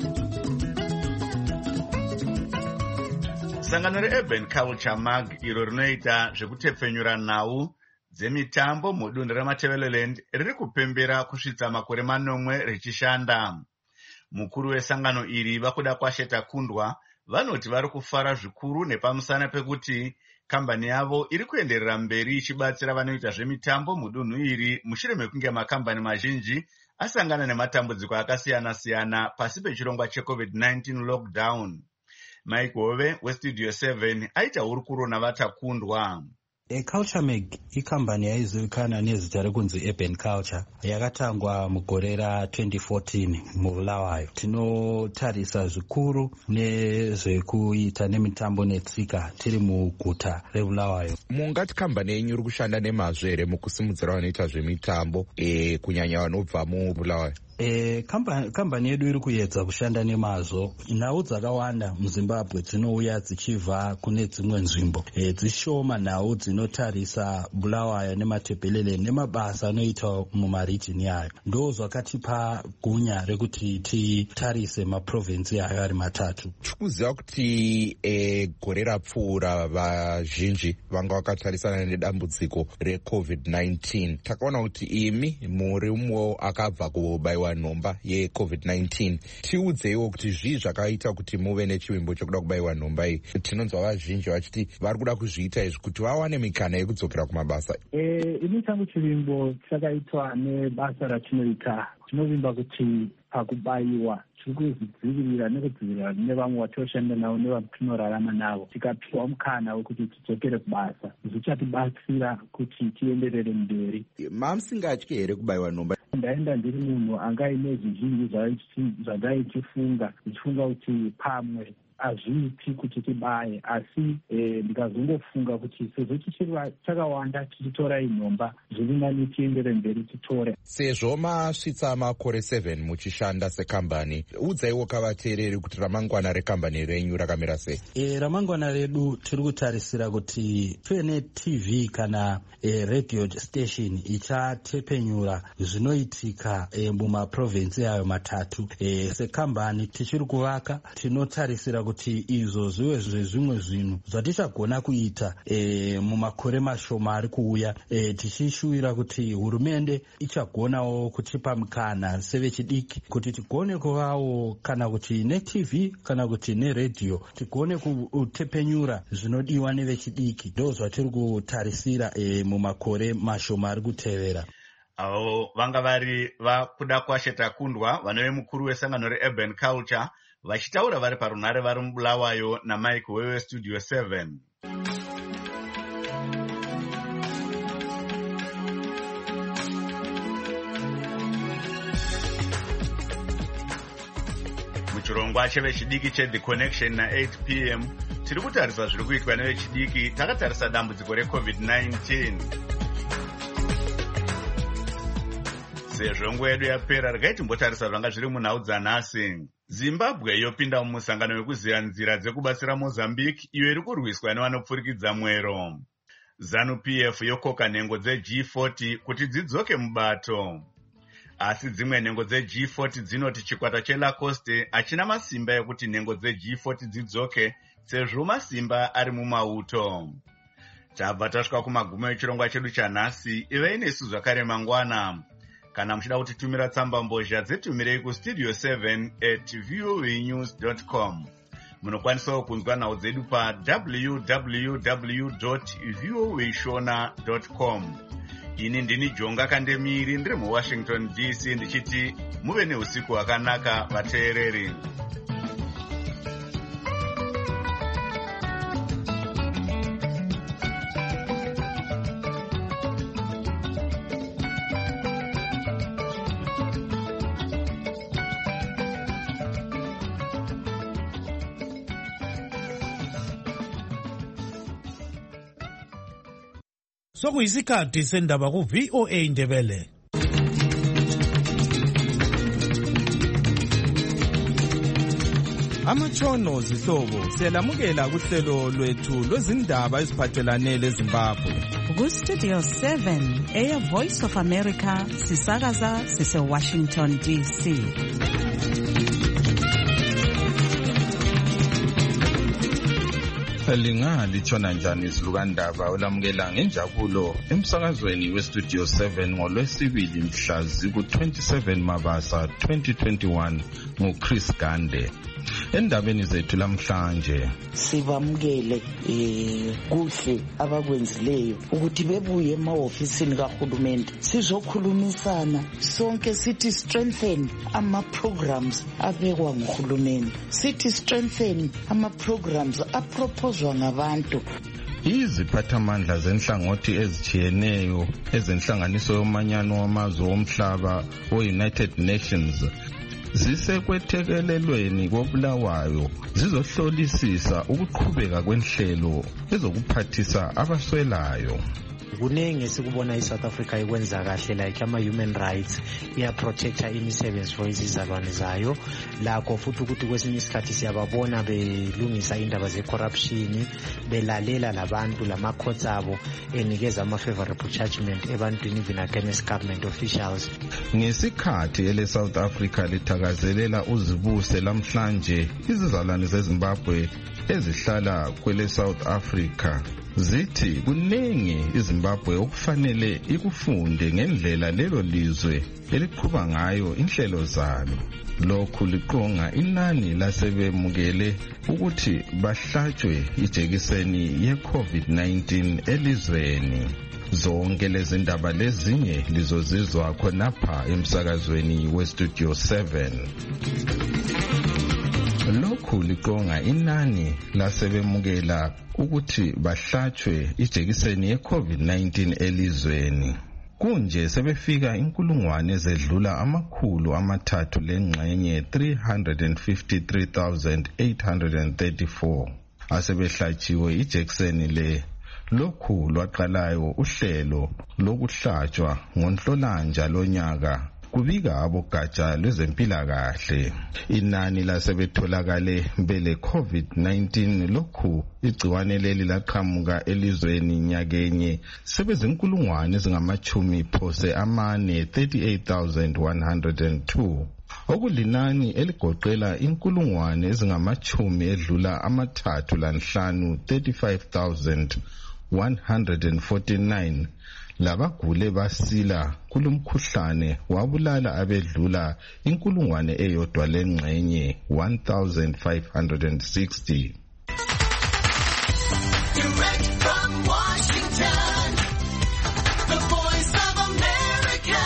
[SPEAKER 1] Sangano reUrban Culture MAG iro rinoita zvekutepfenyura nhau dzemitambo mudunhu reMatabeleland riri kupembera kusvitsa makore 9 richishanda. Mukuru wesangano iri Vakuda Kwasheta Kundwa vanoti vari kufara zvikuru nepamusana pekuti kambani yavo iri kuenderera mberi ichibatsira vanoita zvemitambo mudunhu iri mushure mekunge makambani mazhinji asangana nematambudziko akasiyana-siyana pasi pechirongwa cheCovid-19 lockdown. Mike Hove weStudio 7 aita hurukuro navatakundwa.
[SPEAKER 16] Culture Mag ikambani yaizivikanwa nezita rekunzi Urban Culture yakatangwa mugore ra2014 muBulawayo. Tinotarisa zvikuru nezvekuita nemitambo netsika tiri muguta reBulawayo.
[SPEAKER 17] Mungati kambani yenyu iri kushanda nemazvo here mukusimudzira vanoita zvemitambo kunyanya vanobva muBulawayo?
[SPEAKER 16] Kambani yedu iri kuedza kushanda nemazvo. Nhau dzakawanda muZimbabwe dzinouya dzichibva kune dzimwe nzvimbo. Dzishoma nhau dzinotarisa Bulawayo neMatabeleland nemabasa anoita mumarijini ayo. Ndo zvakatipa gunya rekuti titarise maprovinsi ayo ari matatu.
[SPEAKER 17] Tikuziva kuti gore rapfuura vazhinji vanga vakatarisana nedambudziko reCovid-19. Takaona kuti imi muri umwe akabva kubaiwa nhomba yeCovid-19. Tiudzeiwo kuti zvii zvakaita kuti muve nechivimbo chekuda kubaiwa nhomba iyi. Tinonzwa vazhinji vachiti vari kuda kuzviita izvi kuti vawane mikana yekudzokera kumabasa.
[SPEAKER 18] Ini changu chivimbo chakaitwa nebasa ratinoita. Tinovimba kuti pakubaiwa tiri kuzvidzivirira nekudzivirira nevamwe vatoshanda navo nevatinorarama navo. Tikapiwa mukana wekuti tidzokere kubasa zvichatibatsira kuti tienderere mberi.
[SPEAKER 17] Mamusingatyi here kubaiwa nhomba?
[SPEAKER 18] Ndaenda ndiri munhu anga ine zvizhinji zvandaichifunga kuti pamwe hazviiti kuti tibaye, asi ndikazongofunga kuti sezvo tichiri chakawanda tichitorai nhomba zviri nani tiendere mberi titore.
[SPEAKER 17] Sezvo masvitsa makore 7 muchishanda sekambani, udzaiwo kavateereri kuti ramangwana rekambani renyu rakamira sei?
[SPEAKER 16] Ramangwana redu tiri kutarisira kuti tuve neTV kana radio station ichatepenyura zvinoitika mumaprovinsi ayo matatu. Sekambani tichiri kuvaka tinotarisira kuti izvo zvive zvezvimwe zvinhu zvatichagona kuita mumakore mashoma ari kuuya, tichishuvira kuti hurumende ichagonawo kutipa mukana sevechidiki kuti tigone kuvawo kana kuti neTV kana kuti neredhiyo tigone kutepenyura zvinodiwa nevechidiki. Ndo zvatiri kutarisira mumakore mashoma ari kutevera.
[SPEAKER 1] Avo vanga vari Vakuda Kwasheta Kundwa vanove mukuru wesangano reUrban Culture vachitaura vari parunhare vari muBulawayo naMike Hove Studio 7. Muchirongwa chevechidiki cheThe Connection na8 p.m. tiri kutarisa zviri kuitwa nevechidiki. Takatarisa dambudziko reCovid-19. Sezvo nguva yedu yapera, regai timbotarisa zvanga zviri munhau dzanhasi. Zimbabwe yopinda mumusangano wekuziya nzira dzekubatsira Mozambique iyo iri kurwiswa nevanopfurikidza mwero. ZANU-PF yokoka nhengo dzeG40 kuti dzidzoke mubato. Asi dzimwe nhengo dzeG40 dzinoti chikwata cheLacoste hachina masimba ekuti nhengo dzeG40 dzidzoke sezvo masimba ari mumauto. Tabva tasvika kumagumo echirongwa chedu chanhasi. Ivei nesu zvakare mangwana. Kana muchida kutitumira tsamba mbozha dzitumirei kustudio 7@voanews.com. Munokwanisawo kunzwa nhau dzedu www.voashona.com. Ini ndini Jonga Kandemiri ndiri muWashington DC ndichiti muve neusiku hwakanaka vateereri.
[SPEAKER 19] sokuyisikhathi sendaba ku-VOA Indebele.
[SPEAKER 20] Amatshono zihlobo siyalamukela kuhlelo lwethu lwezindaba eziphathelane leZimbabwe.
[SPEAKER 2] Ku-Studio 7 Air Voice of America sisakaza sise-Washington DC.
[SPEAKER 20] Lingalitshona njani isilukandaba olamukela ngenjabulo emsakazweni weStudio 7 ngolwesibili mhla ziku-27 Mabasa 2021 nguChris Gande. Endabeni zethu lamhlanje
[SPEAKER 21] sibamukele kuhle abakwenzileyo ukuthi bebuye emahofisini kahulumende sizokhulumisana sonke sithi strengthen ama-programs abekwa nguhulumende, sithi strengthen ama-programs apropozwa ngabantu.
[SPEAKER 20] Iziphathamandla zenhlangothi ezitshiyeneyo ezenhlanganiso yomanyano wamazwe omhlaba o-United Nations zisekwethekelelweni koBulawayo zizohlolisisa ukuqhubeka kwenhlelo ezokuphathisa abaswelayo.
[SPEAKER 22] Kuningi sikubona iSouth Africa ikwenza kahle like ama-human rights iya-protecta imisebenzi for izizalwane zayo, lakho futhi ukuthi kwesinye isikhathi siyababona belungisa indaba ze-corruption, belalela labantu lama-courts abo enikeza ama-favorable judgment ebantwini even against government officials.
[SPEAKER 20] Ngesikhathi ele-South Africa lithakazelela uzibuse lamhlanje, izizalwane zeZimbabwe ezihlala kwele-South Africa zithi kuningi iZimbabwe okufanele ikufunde ngendlela lelo lizwe eliqhuba ngayo inhlelo zalo. Lokhu liqonga inani lasebemukele ukuthi bahlatshwe ijekiseni ye-COVID-19 elizweni. Zonke lezi ndaba lezinye lizozizwa khonapha emsakazweni weStudio 7. Lokhu liqonga inani lasebemukela ukuthi bahlatshwe ijekiseni ye-COVID-19 elizweni. Kunje sebefika inkulungwane ezedlula amakhulu amathathu lengxenye 353,834 asebehlatshiwe ijekiseni le. Lokhu lwaqalayo uhlelo lokuhlatshwa ngoNhlolanja lonyaka, kubika abogatsha lwezempilakahle. Inani lasebetholakale bele COVID-19 lokhu igciwane leli laqhamuka elizweni nyakenye sebezinkulungwane ezingamachumi phose amane 38,102. Okulinani eligoqela inkulungwane ezingamachumi edlula amathathu lanhlanu 35,149 labagule basila kulumkhuhlane wabulala abedlula inkulungwane eyodwa lengxenye 1,560.
[SPEAKER 23] Direct from Washington, the Voice of America,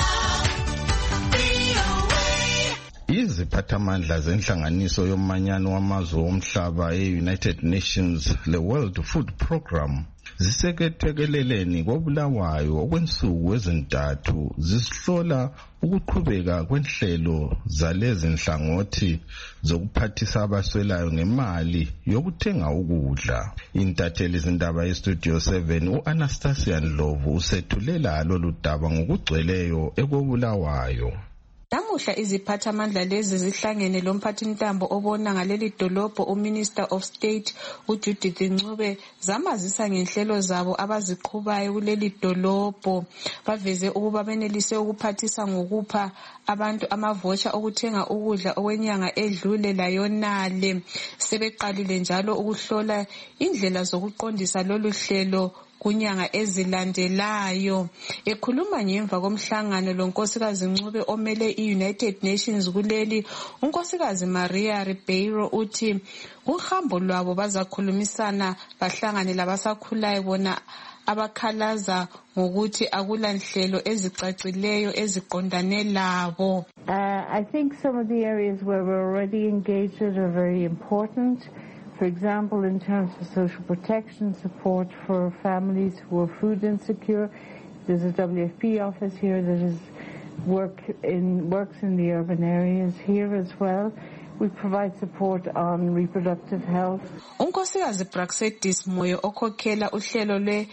[SPEAKER 23] VOA.
[SPEAKER 20] Iziphathamandla zenhlanganiso yomanyano wamazwe omhlaba e-United Nations le-World Food Program zisekethekeleleni koBulawayo okwensuku ezintathu zisihlola ukuqhubeka kwenhlelo zalezi nhlangothi zokuphathisa abaswelayo ngemali yokuthenga ukudla. Intatheli zindaba yeStudio 7 u-Anastasia Ndlovu usethulela lolu daba ngokugcweleyo ekoBulawayo.
[SPEAKER 24] Namuhla iziphathamandla lezi zihlangene lomphathintambo obona ngaleli dolobho uMinister of State uJudith Ncube zamazisa ngenhlelo zabo abaziqhubayo kuleli dolobho. Baveze ukuba benelise ukuphathisa ngokupha abantu amavocha okuthenga ukudla okwenyanga edlule layonale. Sebeqalile njalo ukuhlola indlela zokuqondisa lolu hlelo kunyanga ezilandelayo. Ekhuluma ngemva komhlangano lonkosikazi Ncube omele i-United Nations kuleli, unkosikazi Maria Ribeiro uthi uhambo lwabo bazakhulumisana bahlangane labasakhulayo bona abakhalaza ngokuthi akula nhlelo ezicacileyo eziqondane labo.
[SPEAKER 25] I think some of the areas where we're already engaged with are very important. For example, in terms of social protection support for families who are food insecure, there's a WFP office here that is works in the urban areas here as well. We provide support on reproductive health.
[SPEAKER 24] Unkosikazi Praxedis Moyo okhokhela uhlelo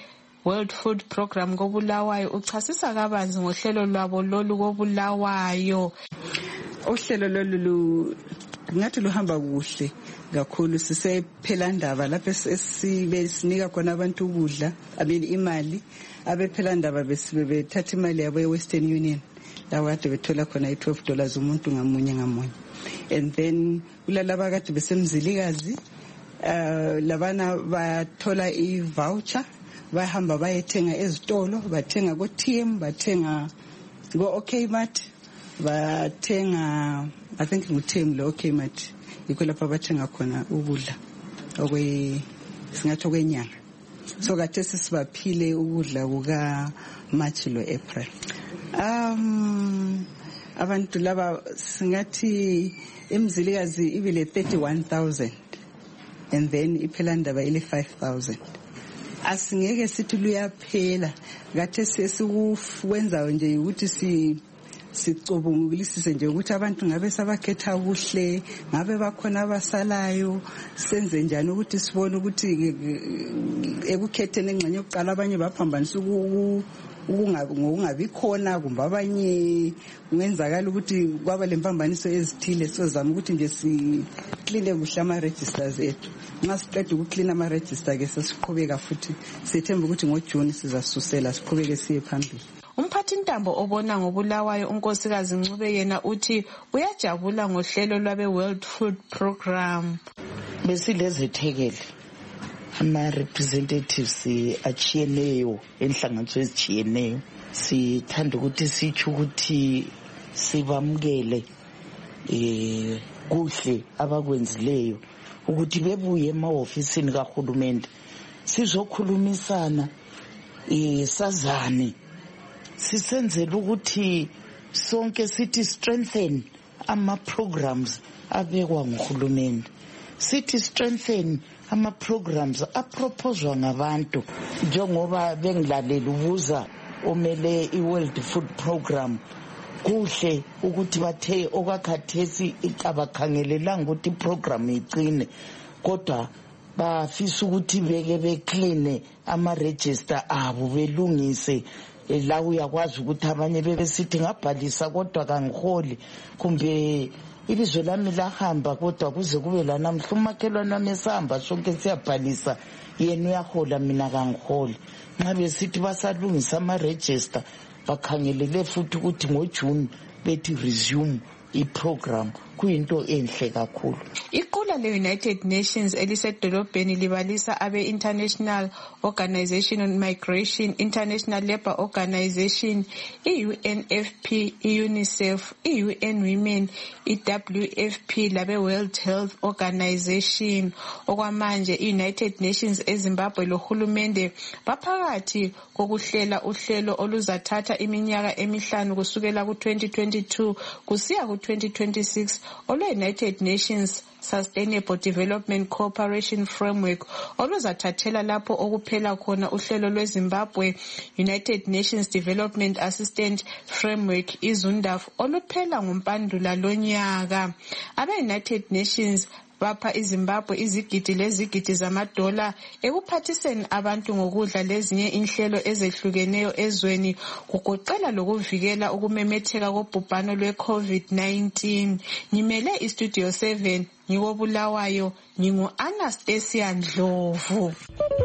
[SPEAKER 24] World Food Program koBulawayo uchasisa kabanzi ngohlelo lwabo lolu koBulawayo.
[SPEAKER 3] Uhlelo lolu ngathi luhamba kuhle kakhulu, sisephela ndaba lapho esinika khona abantu ukudla imali. Abephela ndaba bethatha imali yabo eWestern Union lawo kade bethola khona $12 umuntu ngamunye. And then kulalaba kade besemzilikazi labana bathola i-voucher, bahamba bayethenga ezitolo, bathenga ko-TM, bathenga ko-OK Mart, bathenga I think ngu-TM lo-OK Mart, yikho lapho bathenga khona ukudla singathi okwenyanga. So kade sisibaphile ukudla kuka March lo April. Abantu laba singathi emzilikazi ibile 31,000 and then iphela ndaba ile 5,000. Asingeke sithi luyaphela, kade sesikwenzayo nje ukuthi sicubungulisise nje ukuthi abantu ngabe sabakhetha kuhle, ngabe bakhona abasalayo, senze njani ukuthi sibone ukuthi ekukhetheni engxenye yokuqala abanye baphambanisa ngokungabi khona, kumbe abanye kungenzakala ukuthi kwaba lempambaniso ezithile. Sozama ukuthi nje sikline kuhle ama-registers ethu. Nxa siqeda ukuklina ama-register ke sesiqhubeka futhi sithemba ukuthi ngoJuni sizasusela siqhubeke siye phambili.
[SPEAKER 24] Umphathintambo obona ngoBulawayo unkosikazi Ncube yena uthi uyajabula ngohlelo lwabe World Food Program.
[SPEAKER 21] Besilezithekeli ama-representatives achiyeneyo enhlanganiso ezichiyeneyo, sithanda ukuthi sitsho ukuthi sibamukele kuhle abakwenzileyo ukuthi bebuye emahofisini kahulumende sizokhulumisana sazane, sisenzele ukuthi sonke sithi strengthen ama-programs abekwa nguhulumende, sithi strengthen ama-programs apropozwa ngabantu, njengoba bengilalela ubuza omele i-World Food Program. Kuhle ukuthi bathe okakhathesi abakhangelelanga ukuthi iprogram iqine, kodwa bafisa ukuthi beke bekline ama-register abo belungise. La uyakwazi ukuthi abanye bebesithi ngabhalisa kodwa kangiholi, kumbe ilizwe lami lahamba kodwa kuze kube lanamhla umakhelwane nami esihamba sonke siyabhalisa yena uyahola mina kangiholi. Nxa besithi basalungisa ama-register bakhangelele futhi ukuthi ngoJuni bethi resume iprogram, kuyinto enhle kakhulu.
[SPEAKER 24] Iqula le-United Nations elisedolobheni libalisa abe-International Organization on Migration, International Labour Organization, i-UNFP, i-UNICEF, i-UN Women, i-WFP labe-World Health Organization. Okwamanje i-United Nations eZimbabwe lohulumende baphakathi kokuhlela uhlelo oluzathatha iminyaka 5 kusukela ku-2022 kusiya ku-2026 olwe-United Nations Sustainable Development Cooperation Framework oluzathathela lapho okuphela khona uhlelo lweZimbabwe United Nations Development Assistance Framework izundaf oluphela ngoMpandula lonyaka. Abe-United Nations bapha iZimbabwe izigidi lezigidi zamadola ekuphathiseni abantu ngokudla lezinye inhlelo ezehlukeneyo ezweni, kugoqela lokuvikela ukumemetheka kobhubhano lwe-COVID-19. Ngimele iStudio 7 ngikoBulawayo, ngingu-Anastasia Ndlovu.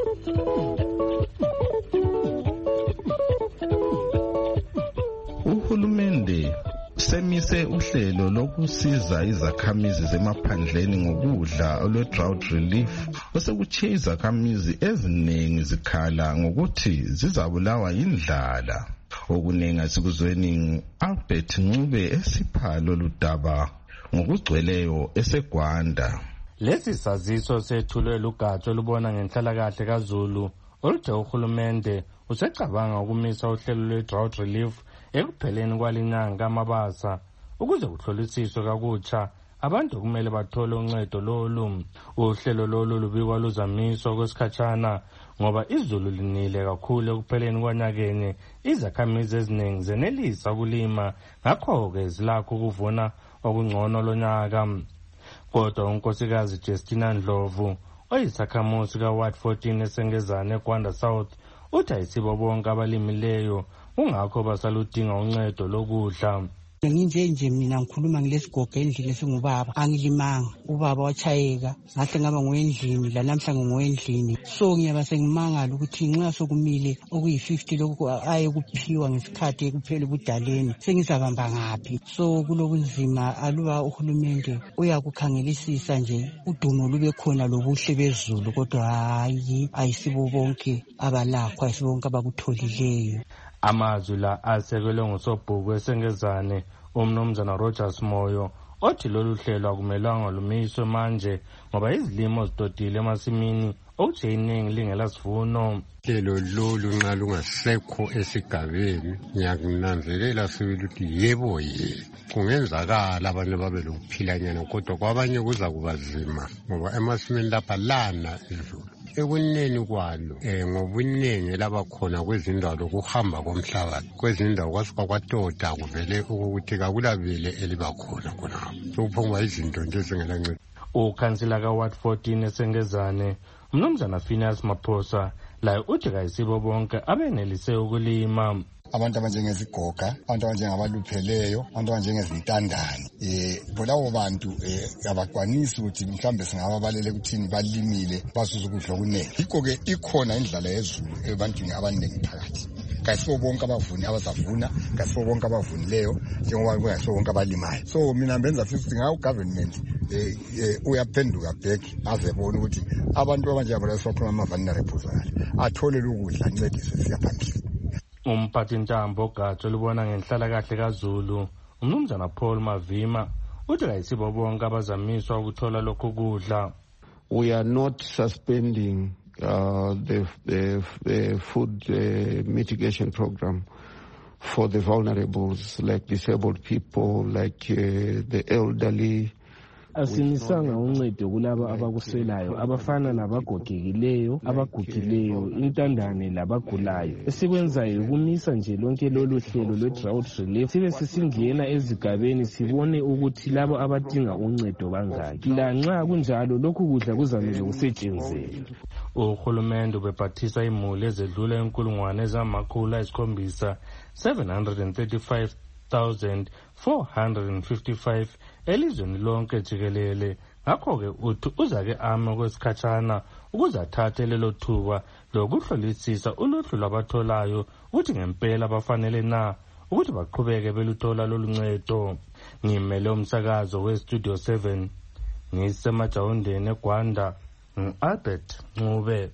[SPEAKER 20] Uhulumende semise uhlelo lokusiza izakhamizi zemaphandleni ngokudla olwe-drought relief, osekuthiye izakhamizi eziningi zikhala ngokuthi zizabulawa yindlala. Okuningi asikuzweni Albert Ncube esipha lolu daba ngokugcweleyo eseGwanda.
[SPEAKER 7] Lesi saziso sethulwe lugatsha olubona ngenhlalakahle kaZulu oluthe uhulumende usecabanga ukumisa uhlelo lwe-drought relief ekupheleni kwalinyanga kaMabasa ukuze kuhlolisiswe kakutsha abantu kumele bathole uncedo lolu. Uhlelo lolu lubikwa luzamiswa kwesikhatshana ngoba izulu linile kakhulu ekupheleni kwanyakeni, izakhamizi eziningi zenelisa ukulima, ngakho-ke zilakho ukuvuna okungcono lonyaka. Kodwa unkosikazi Justina Ndlovu oyisakhamuzi kaWard 14 eSengezane eGwanda South uthi ayisibo bonke abalimileyo kungakho basaludinga uncedo lokudla.
[SPEAKER 5] Nginje mina ngikhuluma ngilesigogo endlini esingubaba, angilimanga, ubaba wachayeka, ngahle ngaba ngoendlini, la namhla ngoendlini. So ngiyaba sengimangala ukuthi nxa sokumile okuyi50 lokho aye kuphiwa ngesikhathi ekuphela ubudaleni, sengizabamba ngaphi? So kulobunzima, aluba uhulumende uyakukhangelisisa nje udumo lube khona lobuhle bezulu, kodwa hayi ayisibo bonke abalakho, ayisibo bonke abakutholileyo.
[SPEAKER 7] Amazwi la asekelwe ngusobhuku eSengezane umnumzana Rogers Moyo othi lolu hlelo akumelanga lumiswe manje ngoba izilimo zidodile emasimini okuthi iningi lingelasivuno.
[SPEAKER 6] Hlelo lolu nxa lungasekho esigabeni ngiyakunanzelela sibili ukuthi yebo kungenzakala abantu babe lokuphilanyana, kodwa kwabanye kuza kuba nzima ngoba emasimini lapha lana izulu ekuneni kwalo ngobunengi labakhona kwezindawo lokuhamba komhlabathi, kwezindawo kwasuka kwatoda kuvele ukuthi kakulabele elibakhona khonapho, sokuphuma izinto nje ezingelancedo.
[SPEAKER 7] Ukhansila ka-Ward 14 eSengezane umnumzana Phineas Maphosa laye uthi kayisibo bonke abenelise ukulima.
[SPEAKER 8] Abantu abanjengezigoga, abantu abanjengabalupheleyo, abantu abanjengezintandane, bolabo bantu abakwanisi ukuthi mhlambe singababalele ukuthini balimile basuza ukudla okunengi. Yikho-ke ikhona indlala yezulu ebantwini abaningi phakathi. Kayisibo bonke abavuni abazavuna, kayisibo bonke abavunileyo, njengoba kungayisibo bonke abalimayo. So mina benza futhi ngawo government uyaphenduka back azebona ukuthi abantu abanjengabalesiwakhuluma ama-vulnerable athole ukudla ancedise siyaphambili.
[SPEAKER 7] Umphathintambo ogatsha olubona ngenhlalakahle kaZulu umnumzana Paul Mavima uthi kayisibo bonke abazamiswa ukuthola lokhu kudla.
[SPEAKER 9] We are not suspending the food mitigation program for the vulnerables like disabled people, like the elderly.
[SPEAKER 10] Asimisanga uncedo kulabo abakuswelayo abafana nabagogekileyo, abagugileyo, intandane labagulayo. Esikwenzayo ukumisa nje lonke lolu hlelo lwe-drought relief sibe sisingena ezigabeni sibone ukuthi labo abadinga uncedo bangaki. Lanxa kunjalo lokhu kudla kuzamele kusetshenziswe.
[SPEAKER 7] Uhulumende ubephathisa imuli ezedlula 775,455 elizweni lonke jikelele. Ngakho-ke uthi uzake ame kwesikhatshana ukuze athathe lelo thuba lokuhlolisisa uluhlu lwabatholayo ukuthi ngempela bafanele na ukuthi baqhubeke beluthola lolu ncedo. Ngimele umsakazo weStudio 7 ngisemajawundeni eGwanda Albert Ncube.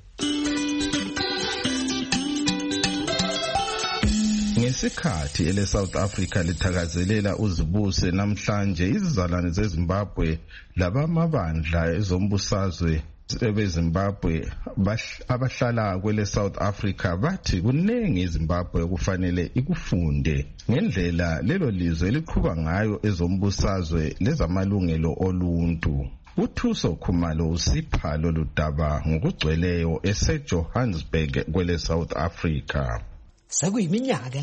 [SPEAKER 20] Ngesikhathi ele-South Africa lithakazelela uzibuse namhlanje, izizalwane zeZimbabwe labamabandla ezombusazwe beZimbabwe abahlala kwele-South Africa bathi kunengi iZimbabwe kufanele ikufunde ngendlela lelo lizwe liqhuba ngayo ezombusazwe lezamalungelo oluntu. UThuso Khumalo usipha lolu daba ngokugcweleyo eseJohannesburg kwele-South Africa.
[SPEAKER 26] Sekuyiminyaka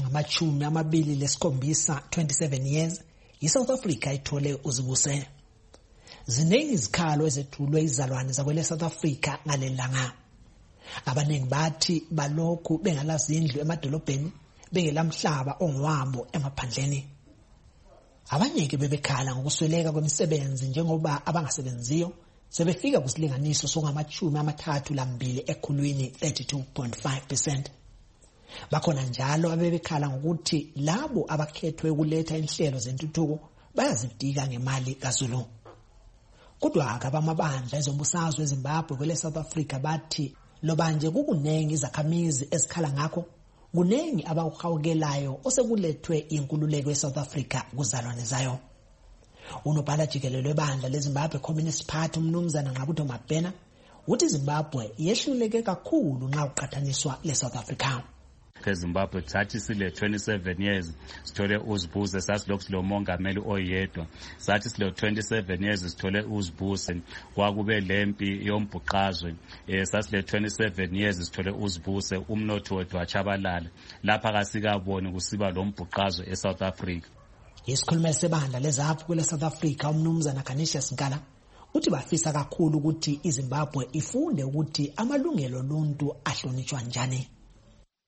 [SPEAKER 26] ngama-27 27 years iSouth Africa ithole uzibuse. Ziningi izikhalo ezethulwe izalwane zakwele South Africa ngalelanga. Abaningi bathi balokhu bengalazindlu emadolobheni, bengelamhlaba ongwabo emaphandleni. Abanye-ke bebekhala ngokusweleka kwemisebenzi njengoba abangasebenziyo sebefika kusilinganiso songama-32 ekhulwini 32.5%. Bakhona njalo abebekhala ngokuthi labo abakhethwe ukuletha inhlelo zentuthuko bayazidika ngemali kaZulu. Kodwa-ke abamabandla ezombusazwe eZimbabwe kwele South Africa bathi lobanje kukunengi izakhamizi ezikhala ngakho, kunengi abakuhawukelayo osekulethwe inkululeko eSouth Africa kuzalwane zayo. Unobhala jikelele webandla leZimbabwe Communist Party umnumzana Ngqabutho Mabhena uthi Zimbabwe yehluleke kakhulu nxa kuqhathaniswa leSouth Africa.
[SPEAKER 27] eZimbabwe sathi sile 27 years sithole uzibuse, sasilokhu silomongameli oyedwa. Sathi sile 27 years sithole uzibuse, kwakube lempi yombhuqazwe. Sasile 27 years sithole uzibuse, umnotho wethu wachabalala. Lapha kasikaboni kusiba lo mbhuqazwe eSouth Africa.
[SPEAKER 26] Isikhulumeli sebandla leZAPHU kwele South Africa umnumzana Canisius Nkala uthi bafisa kakhulu ukuthi iZimbabwe ifunde ukuthi amalungelo oluntu ahlonitshwa njani.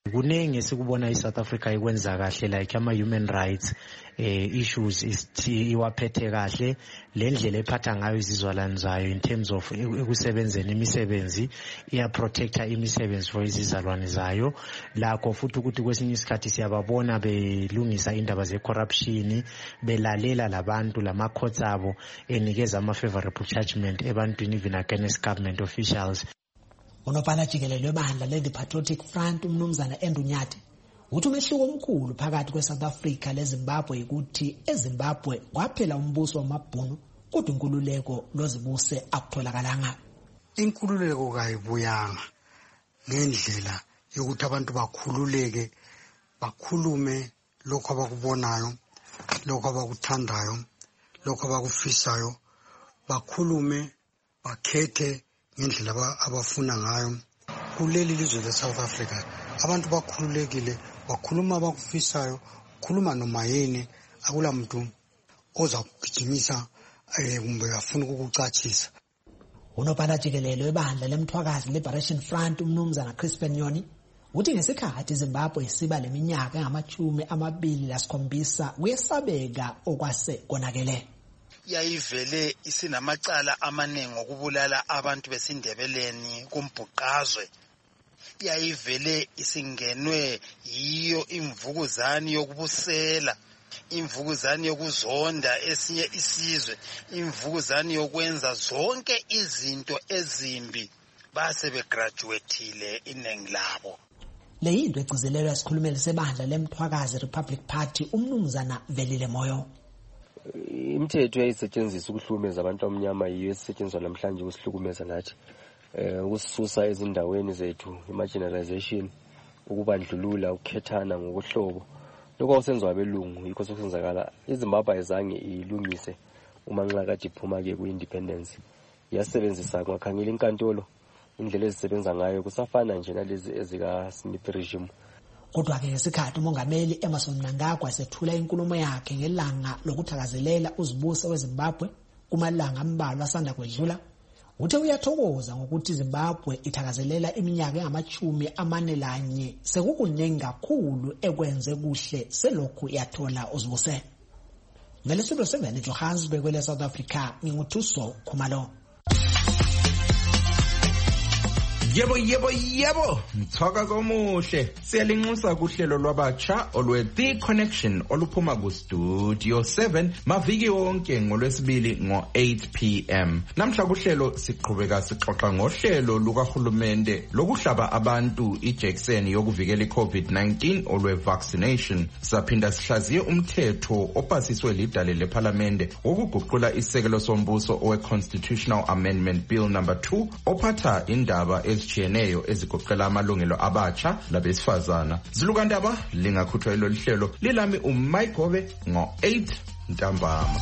[SPEAKER 22] Kuningi sikubona iSouth Africa ikwenza kahle like ama-human rights issues iwaphethe kahle le ndlela ephatha ngayo izizwalane zayo in terms of ekusebenzeni imisebenzi iya-protecta imisebenzi for izizalwane zayo lakho futhi ukuthi kwesinye isikhathi siyababona belungisa indaba ze-corruption belalela labantu lama-courts abo enikeza ama-favorable judgment ebantwini even against government officials.
[SPEAKER 26] Unobhala jikelele webandla le-The Patriotic Front umnumzana Andrew Nyati uthi umehluko omkhulu phakathi kwe-South Africa leZimbabwe ukuthi eZimbabwe kwaphela umbuso wamabhunu kodwa inkululeko lozibuse akutholakalanga.
[SPEAKER 4] Inkululeko kayibuyanga ngendlela yokuthi abantu bakhululeke bakhulume lokho abakubonayo lokho abakuthandayo lokho abakufisayo bakhulume bakhethe ngendlela abafuna ngayo. Kuleli lizwe le-South Africa abantu bakhululekile bakhuluma abakufisayo khuluma noma yini akula muntu oza kugijimisa kumbe afuna ukukucacisa.
[SPEAKER 26] Unobhala jikelele webandla lemthwakazi Liberation Front umnumzana Crispin Nyoni uthi ngesikhathi iZimbabwe isiba leminyaka engama-27 kuyesabeka okwase konakele.
[SPEAKER 11] Yayivele isinamacala amaningi okubulala abantu besindebeleni kumbhuqazwe. Yayivele isingenwe yiyo imvukuzane yokubusela, imvukuzane yokuzonda esinye isizwe, imvukuzane yokwenza zonke izinto ezimbi. Base begraduatile iningi labo.
[SPEAKER 26] Le yinto egcizelelwa yisikhulumeli sebandla lemthwakazi Republic Party umnumzana Velile Moyo.
[SPEAKER 12] Imithetho eyayisetshenziswa ukuhlukumeza abantu abamnyama yiyo esetshenziswa namhlanje ukusihlukumeza nathi ukusisusa ezindaweni zethu i-marginalization ukubandlulula ukukhethana ngokuhlobo lokho akusenziwa abelungu yikho sokusenzakala. iZimbabwe ayizange ilungise uma nxa kade iphuma-ke ku-independence yasebenzisa ngakhangela inkantolo indlela ezisebenza ngayo kusafana nje nalezi ezika-Smith regime.
[SPEAKER 26] Kodwa-ke ngesikhathi umongameli Emmerson Mnangagwa esethula inkulumo yakhe ngelanga lokuthakazelela uzibuse weZimbabwe kumalanga ambalwa asanda kwedlula uthe uyathokoza ngokuthi iZimbabwe ithakazelela iminyaka engama-41 sekukuningi kakhulu ekwenze kuhle selokhu yathola uzibuse. Ngelesitulo 7 eJohannesburg kwele South Africa nginguthuso Khumalo.
[SPEAKER 17] Yebo, mthwaka komuhle. Siyalinxusa kuhlelo lwabatsha olwe-The Connection oluphuma ku-Studio 7 maviki wonke ngolwesibili ngo-8 p.m. Namhla kuhlelo siqhubeka sixoxa ngohlelo lukahulumende lokuhlaba abantu ijekiseni yokuvikela i-COVID-19 olwe-vaccination. Saphinda sihlaziye umthetho opasiswe lidale lePhalamende wokuguqula isekelo sombuso owe-Constitutional Amendment Bill No. 2 ophatha indaba ezijiyeneyo ezigoqela amalungelo abatsha labesifazana. Zilukandaba lingakhuthwa lolu hlelo lilami uMike Gobe ngo-8 ntambama.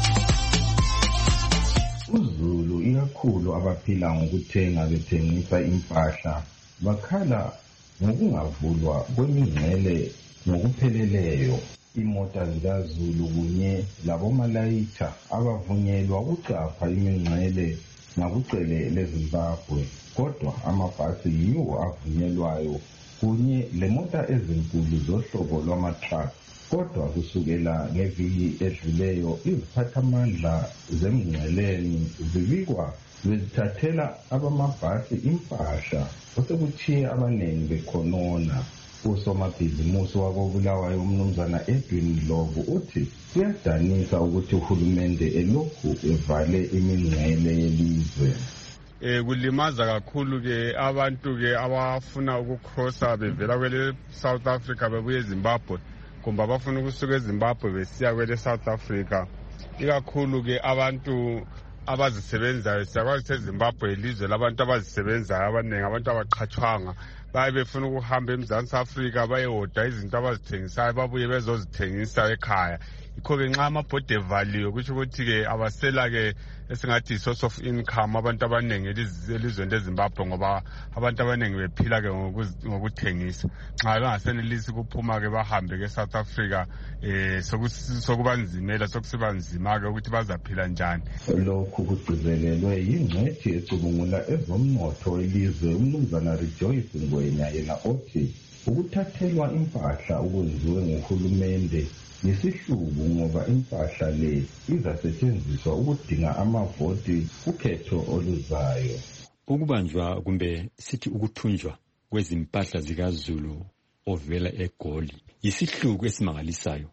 [SPEAKER 20] uZulu ikakhulu abaphila ngokuthenga bethengisa impahla bakhala ngokungavulwa kwemingcele ngokupheleleyo. Imota zikaZulu kunye labomalayitha abavunyelwa ukucapha imingcele ngakucele leZimbabwe, kodwa amabhasi yiwo avunyelwayo kunye lemota ezinkulu zohlobo lwamatruk. Kodwa kusukela ngeviki edluleyo iziphathamandla zemngceleni zibikwa zizithathela abamabhasi impahla osekuthiye abaningi bekhonona. Usomabhizimusi wakobulawayo umnumzana Edwin Ndlovu uthi kuyadanisa ukuthi uhulumende elokhu evale imingcele yelizwe.
[SPEAKER 13] Kulimaza kakhulu ke abantu ke abafuna ukukrosa bevela kwele South Africa bebuye eZimbabwe kumbe abafuna ukusuka eZimbabwe besiya kwele South Africa. Ikakhulu ke abantu abazisebenzayo siyakwazi eZimbabwe ilizwe labantu abazisebenzayo abaningi abantu abaqhatshwanga baye befuna ukuhamba eMzantsi Afrika bayehoda izinto abazithengisayo babuye bezozithengisa ekhaya. Yikho-ke nxa amabhodi evaliwe kusho ukuthi-ke abasela-ke esingathi i-source of income abantu abaningi elizweni leZimbabwe ngoba abantu abaningi bephila-ke ngokuthengisa. Nxa bengasenelisi ukuphuma-ke bahambe-ke eSouth Africa sokuba nzimela sokusiba nzima-ke ukuthi bazaphila njani.
[SPEAKER 20] Lokhu kugcizelelwe yingcwethi ecubungula ezomnotho welizwe umnumzana Rejoice Ngwenya yena othi ukuthathelwa impahla okwenziwe nguhulumende yisihluku ngoba impahla le izasetshenziswa ukudinga amavoti kukhetho oluzayo.
[SPEAKER 1] Ukubanjwa kumbe sithi ukuthunjwa kwezimpahla zikaZulu ovela eGoli yisihluku esimangalisayo.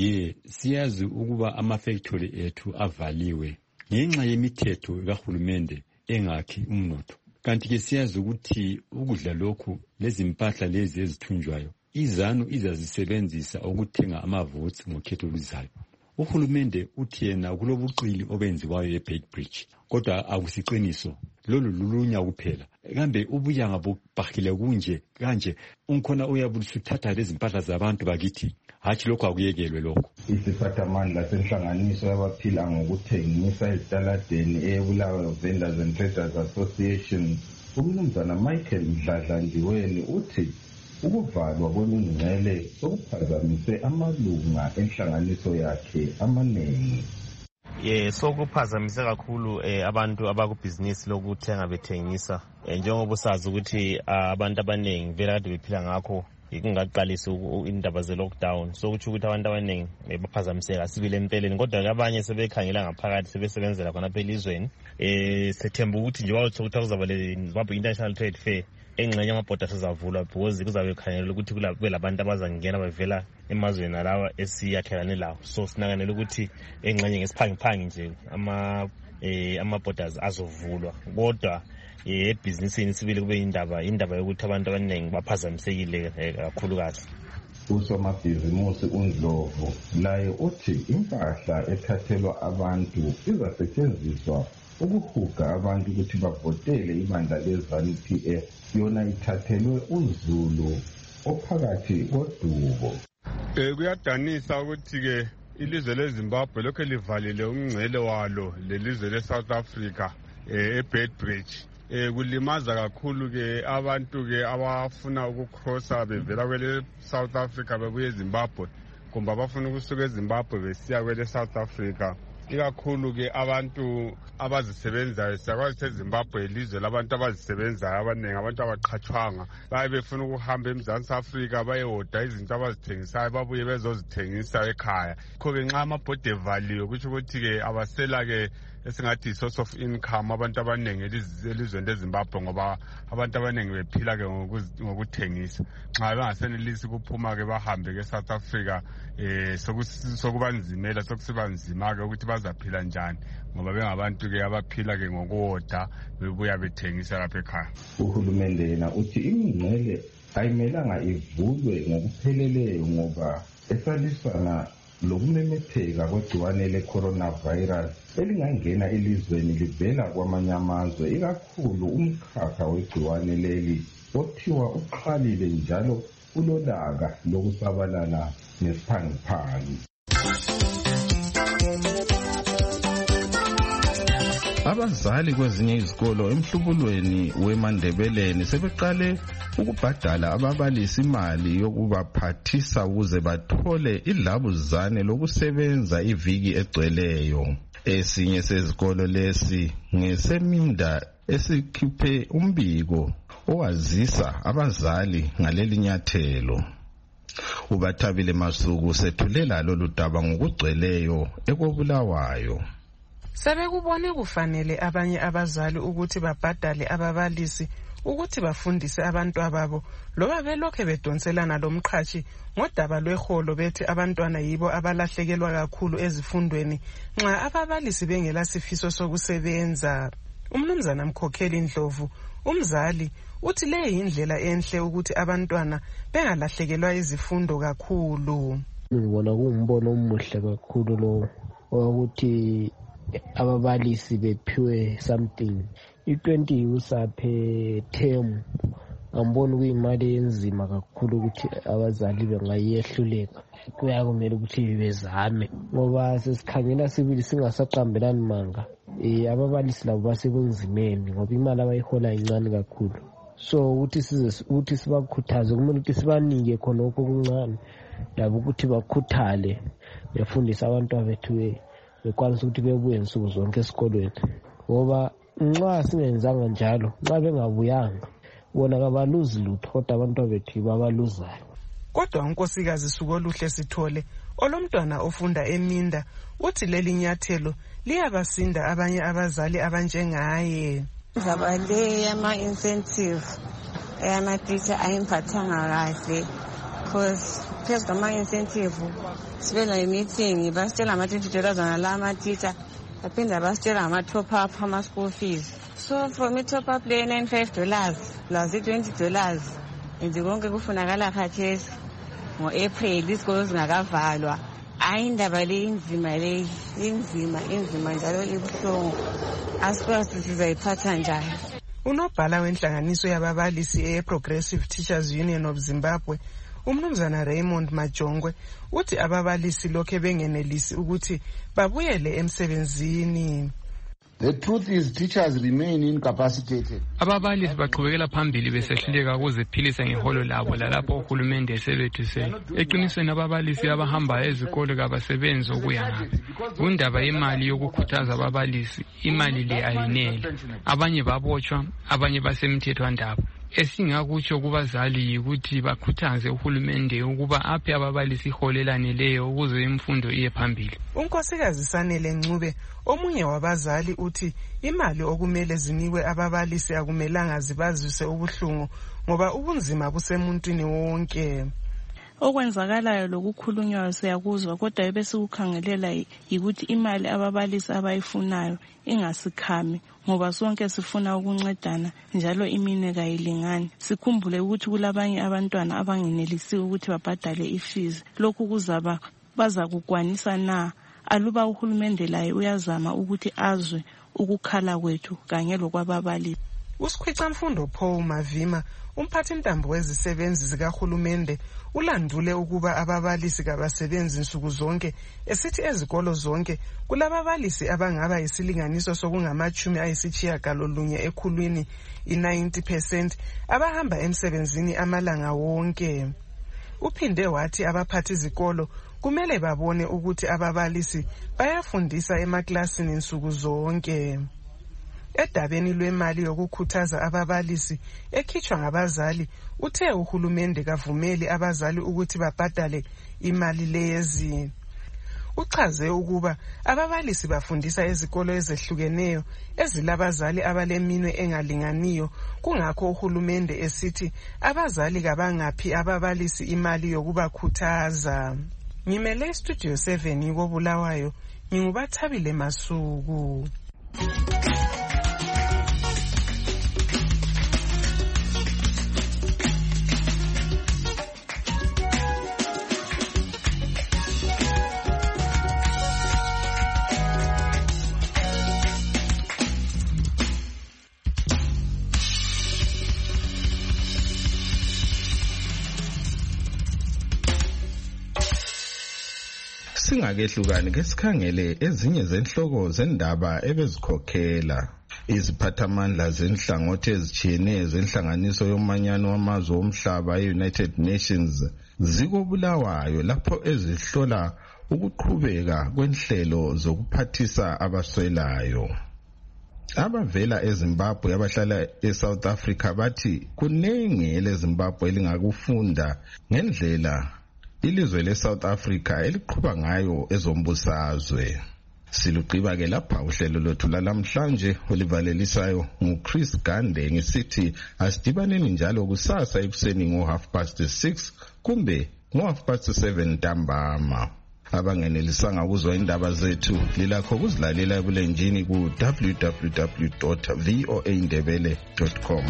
[SPEAKER 1] Siyazi ukuba amafactory ethu avaliwe ngenxa yemithetho kahulumende engakhi umnotho. Kanti ke siyazi ukuthi ukudla lokhu lezi mpahla lezi ezithunjwayo izanu izazisebenzisa ukuthenga amavoti ngokhetho oluzayo. Uhulumende uthi yena kulobuqili obenziwayo eBeitbridge, kodwa akusiqiniso. Lolu lulunya kuphela. Kambe ubuyanga bubhahile kunje kanje unkhona uyabusuthatha lezi mpahla zabantu bakithi. Hathi lokho akuyekelwe lokho.
[SPEAKER 20] Isiphathamandla senhlanganiso yabaphila ngokuthengisa ezitaladeni eBulawayo Vendors and Traders Association, uMnumzana Michael Mdladlandiweni uthi ukuvalwa kwemingcele sokuphazamise amalunga enhlanganiso yakhe amaningi.
[SPEAKER 2] Sokuphazamise kakhulu abantu abakubhizinisi lokuthenga bethengisa njengoba usazi ukuthi abantu abaningi vele kade bephila ngakho kungaqalisa indaba ze-lockdown. So kutsho ukuthi abantu abaningi baphazamiseka sibile empeleni, kodwa abanye sebekhangela ngaphakathi sebesebenzela khonapha elizweni. Sethemba ukuthi nje wawuthi kuzaba le-Zimbabwe International Trade Fair engxenye amabhoda asezavulwa because kuzabe kukhangelwa ukuthi kube labantu abazangena bavela emazweni alawa esiyakhelane lawo. So sinakanela ukuthi engxenye ngesiphangiphangi nje ama-borders azovulwa, kodwa ebhizinisini sibili kube indaba yokuthi abantu abaningi baphazamisekile kakhulukazi.
[SPEAKER 20] Usomabhizimusi uNdlovu laye uthi impahla ethathelwa abantu izasetshenziswa ukuhuga abantu ukuthi bavotele ibandla le-ZANU-PF, yona ithathelwe uZulu ophakathi kodubo.
[SPEAKER 13] Kuyadanisa ukuthi-ke ilizwe leZimbabwe lokho livalile umngcele walo lelizwe le-South Africa eBeitbridge. Kulimaza kakhulu-ke abantu-ke abafuna ukukrosa bevela kwele South Africa bebuye eZimbabwe kumbe abafuna ukusuka eZimbabwe besiya kwele South Africa. Ikakhulu-ke abantu abazisebenzayo, siyakwazi eZimbabwe ilizwe labantu abazisebenzayo abaningi, abantu abaqhatshwanga baye befuna ukuhamba eMzantsi Afrika bayehoda izinto abazithengisayo babuye bezozithengisa ekhaya. Kho-ke nxa amabhoda evaliwe kutsho ukuthi-ke abasela-ke esingathi i-source of income abantu abaningi elizweni leZimbabwe, ngoba abantu abaningi bephila-ke ngokuthengisa. Nxa bengasenelisi ukuphuma-ke bahambe-ke eSouth Africa sokuba nzimela, sokusiba nzima-ke ukuthi bazaphila njani, ngoba bengabantu-ke abaphila-ke ngokuhoda bebuya bethengisa lapha ekhaya.
[SPEAKER 20] Uhulumende yena uthi imingcele ayimelanga ivulwe ngokupheleleyo ngoba esalisana lokumemetheka kwegciwane le-coronavirus elingangena elizweni livela kwamanye amazwe, ikakhulu umkhakha wegciwane leli othiwa uqalile njalo ulolaka lokusabalala ngesiphangiphangi.
[SPEAKER 14] Abazali kwezinye izikolo emhlubulweni weMandebeleni sebeqale ukubhadala ababalisi imali yokubaphathisa ukuze bathole idlabuzane lokusebenza iviki egcweleyo. Esinye sezikolo lesi ngeseminda esikhiphe umbiko owazisa abazali ngaleli nyathelo. uBathabile Masuku sethulela lolu daba ngokugcweleyo ekobulawayo.
[SPEAKER 24] Sebekubone kufanele abanye abazali ukuthi babhadale ababalisi ukuthi bafundise abantwababo loba belokhe bedonselana lomqhashi ngodaba lweholo bethi abantwana yibo abalahlekelwa kakhulu ezifundweni nxa ababalisi bengela sifiso sokusebenza. Umnumzana Mkhokheli Ndlovu, umzali, uthi le yindlela enhle ukuthi abantwana bengalahlekelwa izifundo kakhulu.
[SPEAKER 10] Ngibona kungumbono omuhle kakhulu lo ukuthi ababalisi bephiwe something. I-20 usaphe term angiboni kuyimali enzima kakhulu ukuthi abazali bengayehluleka. Kuyakumele ukuthi bezame ngoba sesikhangela sibili singasaqambelani manga. Ababalisi labo basebunzimeni ngoba imali abayihola incane kakhulu. So ukuthi sibakhuthaze kumele ukuthi sibanike khona okuncane labo ukuthi bakhuthale befundisa abantwana bethu bekwanisa ukuthi bebuye insuku zonke esikolweni, ngoba nxa singenzanga njalo, nxa bengabuyanga bona kabaluzi lutho kodwa abantu bethu babaluzayo.
[SPEAKER 24] Kodwa unkosikazi Sukoluhle Sithole olomntwana ofunda eMinda uthi leli nyathelo liyabasinda abanye abazali abanjengaye.
[SPEAKER 3] Zabale ama-incentive ama-teacher ayimphathanga kahle because phezu kwama-incentive sibe ne-meeting basitshela ama-$20 nala ama-teacher baphinda basitshela ngama-top up ama-school fees. So for me top up le $95 plus $20 and konke kufunakala khathesi ngo-April isikolo zingakavalwa. Hayi indaba le inzima njalo ibuhlungu asikwazi sizayiphatha njani.
[SPEAKER 24] Unobhala wenhlanganiso yababalisi e-Progressive Teachers Union of Zimbabwe uMnumzana Raymond Majongwe uthi ababalisi lokhe bengenelisi ukuthi babuyele emsebenzini.
[SPEAKER 15] The truth is teachers remain incapacitated.
[SPEAKER 16] Ababalisi baqhubekela phambili besehluleka ukuziphilisa ngeholo labo lalapho uhulumende esebethusele. Eqinisweni ababalisi abahamba ezikolo kabasebenzi okuya ngaphi. Undaba yemali yokukhuthaza ababalisi, imali le ayinele. Abanye babotshwa, abanye basemthethwandaba. Esingakutsho kubazali ukuthi bakhuthaze uhulumende ukuba aphe ababalisi iholo elaneleyo ukuze imfundo iye phambili.
[SPEAKER 24] Unkosikazi Sanele Ncube omunye wabazali uthi imali okumele zinikwe ababalisi akumelanga zibazise ubuhlungu ngoba ubunzima busemuntwini wonke.
[SPEAKER 18] Okwenzakalayo lokukhulunywayo siyakuzwa kodwa ebesikukhangelela ukuthi imali ababalisi abayifunayo ingasikhami ngoba sonke sifuna ukuncedana njalo imine kayilingani. Sikhumbule ukuthi kulabanye abantwana abangenelisi ukuthi babhadale ifees. Lokhu baza kukwanisa na? Aluba uhulumende laye uyazama ukuthi azwe ukukhala kwethu kanye lokwababalisi.
[SPEAKER 24] Usikhwicamfundo Paul Mavima umphathi ntambo wezisebenzi zikahulumende ulandule ukuba ababalisi kabasebenzi nsuku zonke esithi ezikolo zonke kulababalisi abangaba isilinganiso sokungama-90 ekhulwini i-90% abahamba emsebenzini amalanga wonke. Uphinde wathi abaphathi izikolo kumele babone ukuthi ababalisi bayafundisa emaklasini nsuku zonke. Edabeni lwemali yokukhuthaza ababalisi ekhitshwa ngabazali uthe uhulumende kavumeli abazali ukuthi babhadale imali lezi. Uchaze ukuba ababalisi bafundisa ezikolo ezehlukeneyo ezilabazali abaleminwe engalinganiyo kungakho uhulumende esithi abazali kabangaphi ababalisi imali yokubakhuthaza. Ngimele Studio 7 koBulawayo nginguBathabile Masuku.
[SPEAKER 14] Singakehlukani ke sikhangele ezinye zenhloko zendaba ebezikhokhela iziphathamandla zenhlangothi ezitshiyeneyo zenhlanganiso yomanyano wamazwe omhlaba e-United Nations zikoBulawayo lapho ezihlola ukuqhubeka kwenhlelo zokuphathisa abaswelayo. Abavela eZimbabwe abahlala eSouth Africa bathi kunengi eleZimbabwe elingakufunda ngendlela ilizwe leSouth Africa eliqhuba ngayo ezombusazwe. Siluqiba ke lapha uhlelo lwethu lalamhlanje olivalelisayo nguChris Gande ngisithi asidibaneni njalo kusasa ekuseni ngo6:30 kumbe ngo7:30 ntambama. Abangenelisanga ukuzwa indaba zethu lilakho kuzilalela ebulenjini ku www.voaindebele.com.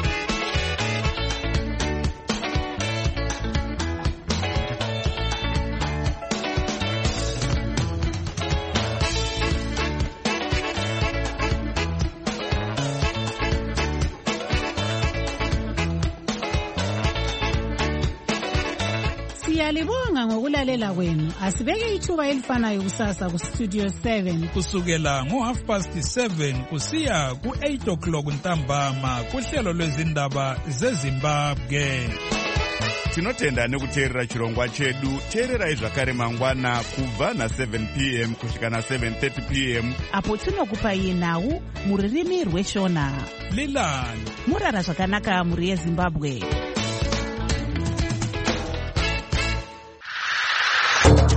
[SPEAKER 19] Siyalibonga ngokulalela kwenu. Asibeke ithuba elifanayo kusasa ku Studio 7
[SPEAKER 23] kusukela ngo7:30 kusiya ku8 ntambama kuhlelo lwezindaba zeZimbabwe.
[SPEAKER 5] tinotenda nekuteerera chirongwa chedu. Teererai zvakare mangwana kubva na7 p.m. kusvika na7:30 p.m.
[SPEAKER 6] apo tinokupai nhau muririmi rweshona.
[SPEAKER 23] Leland
[SPEAKER 6] murara zvakanaka muri yeZimbabwe.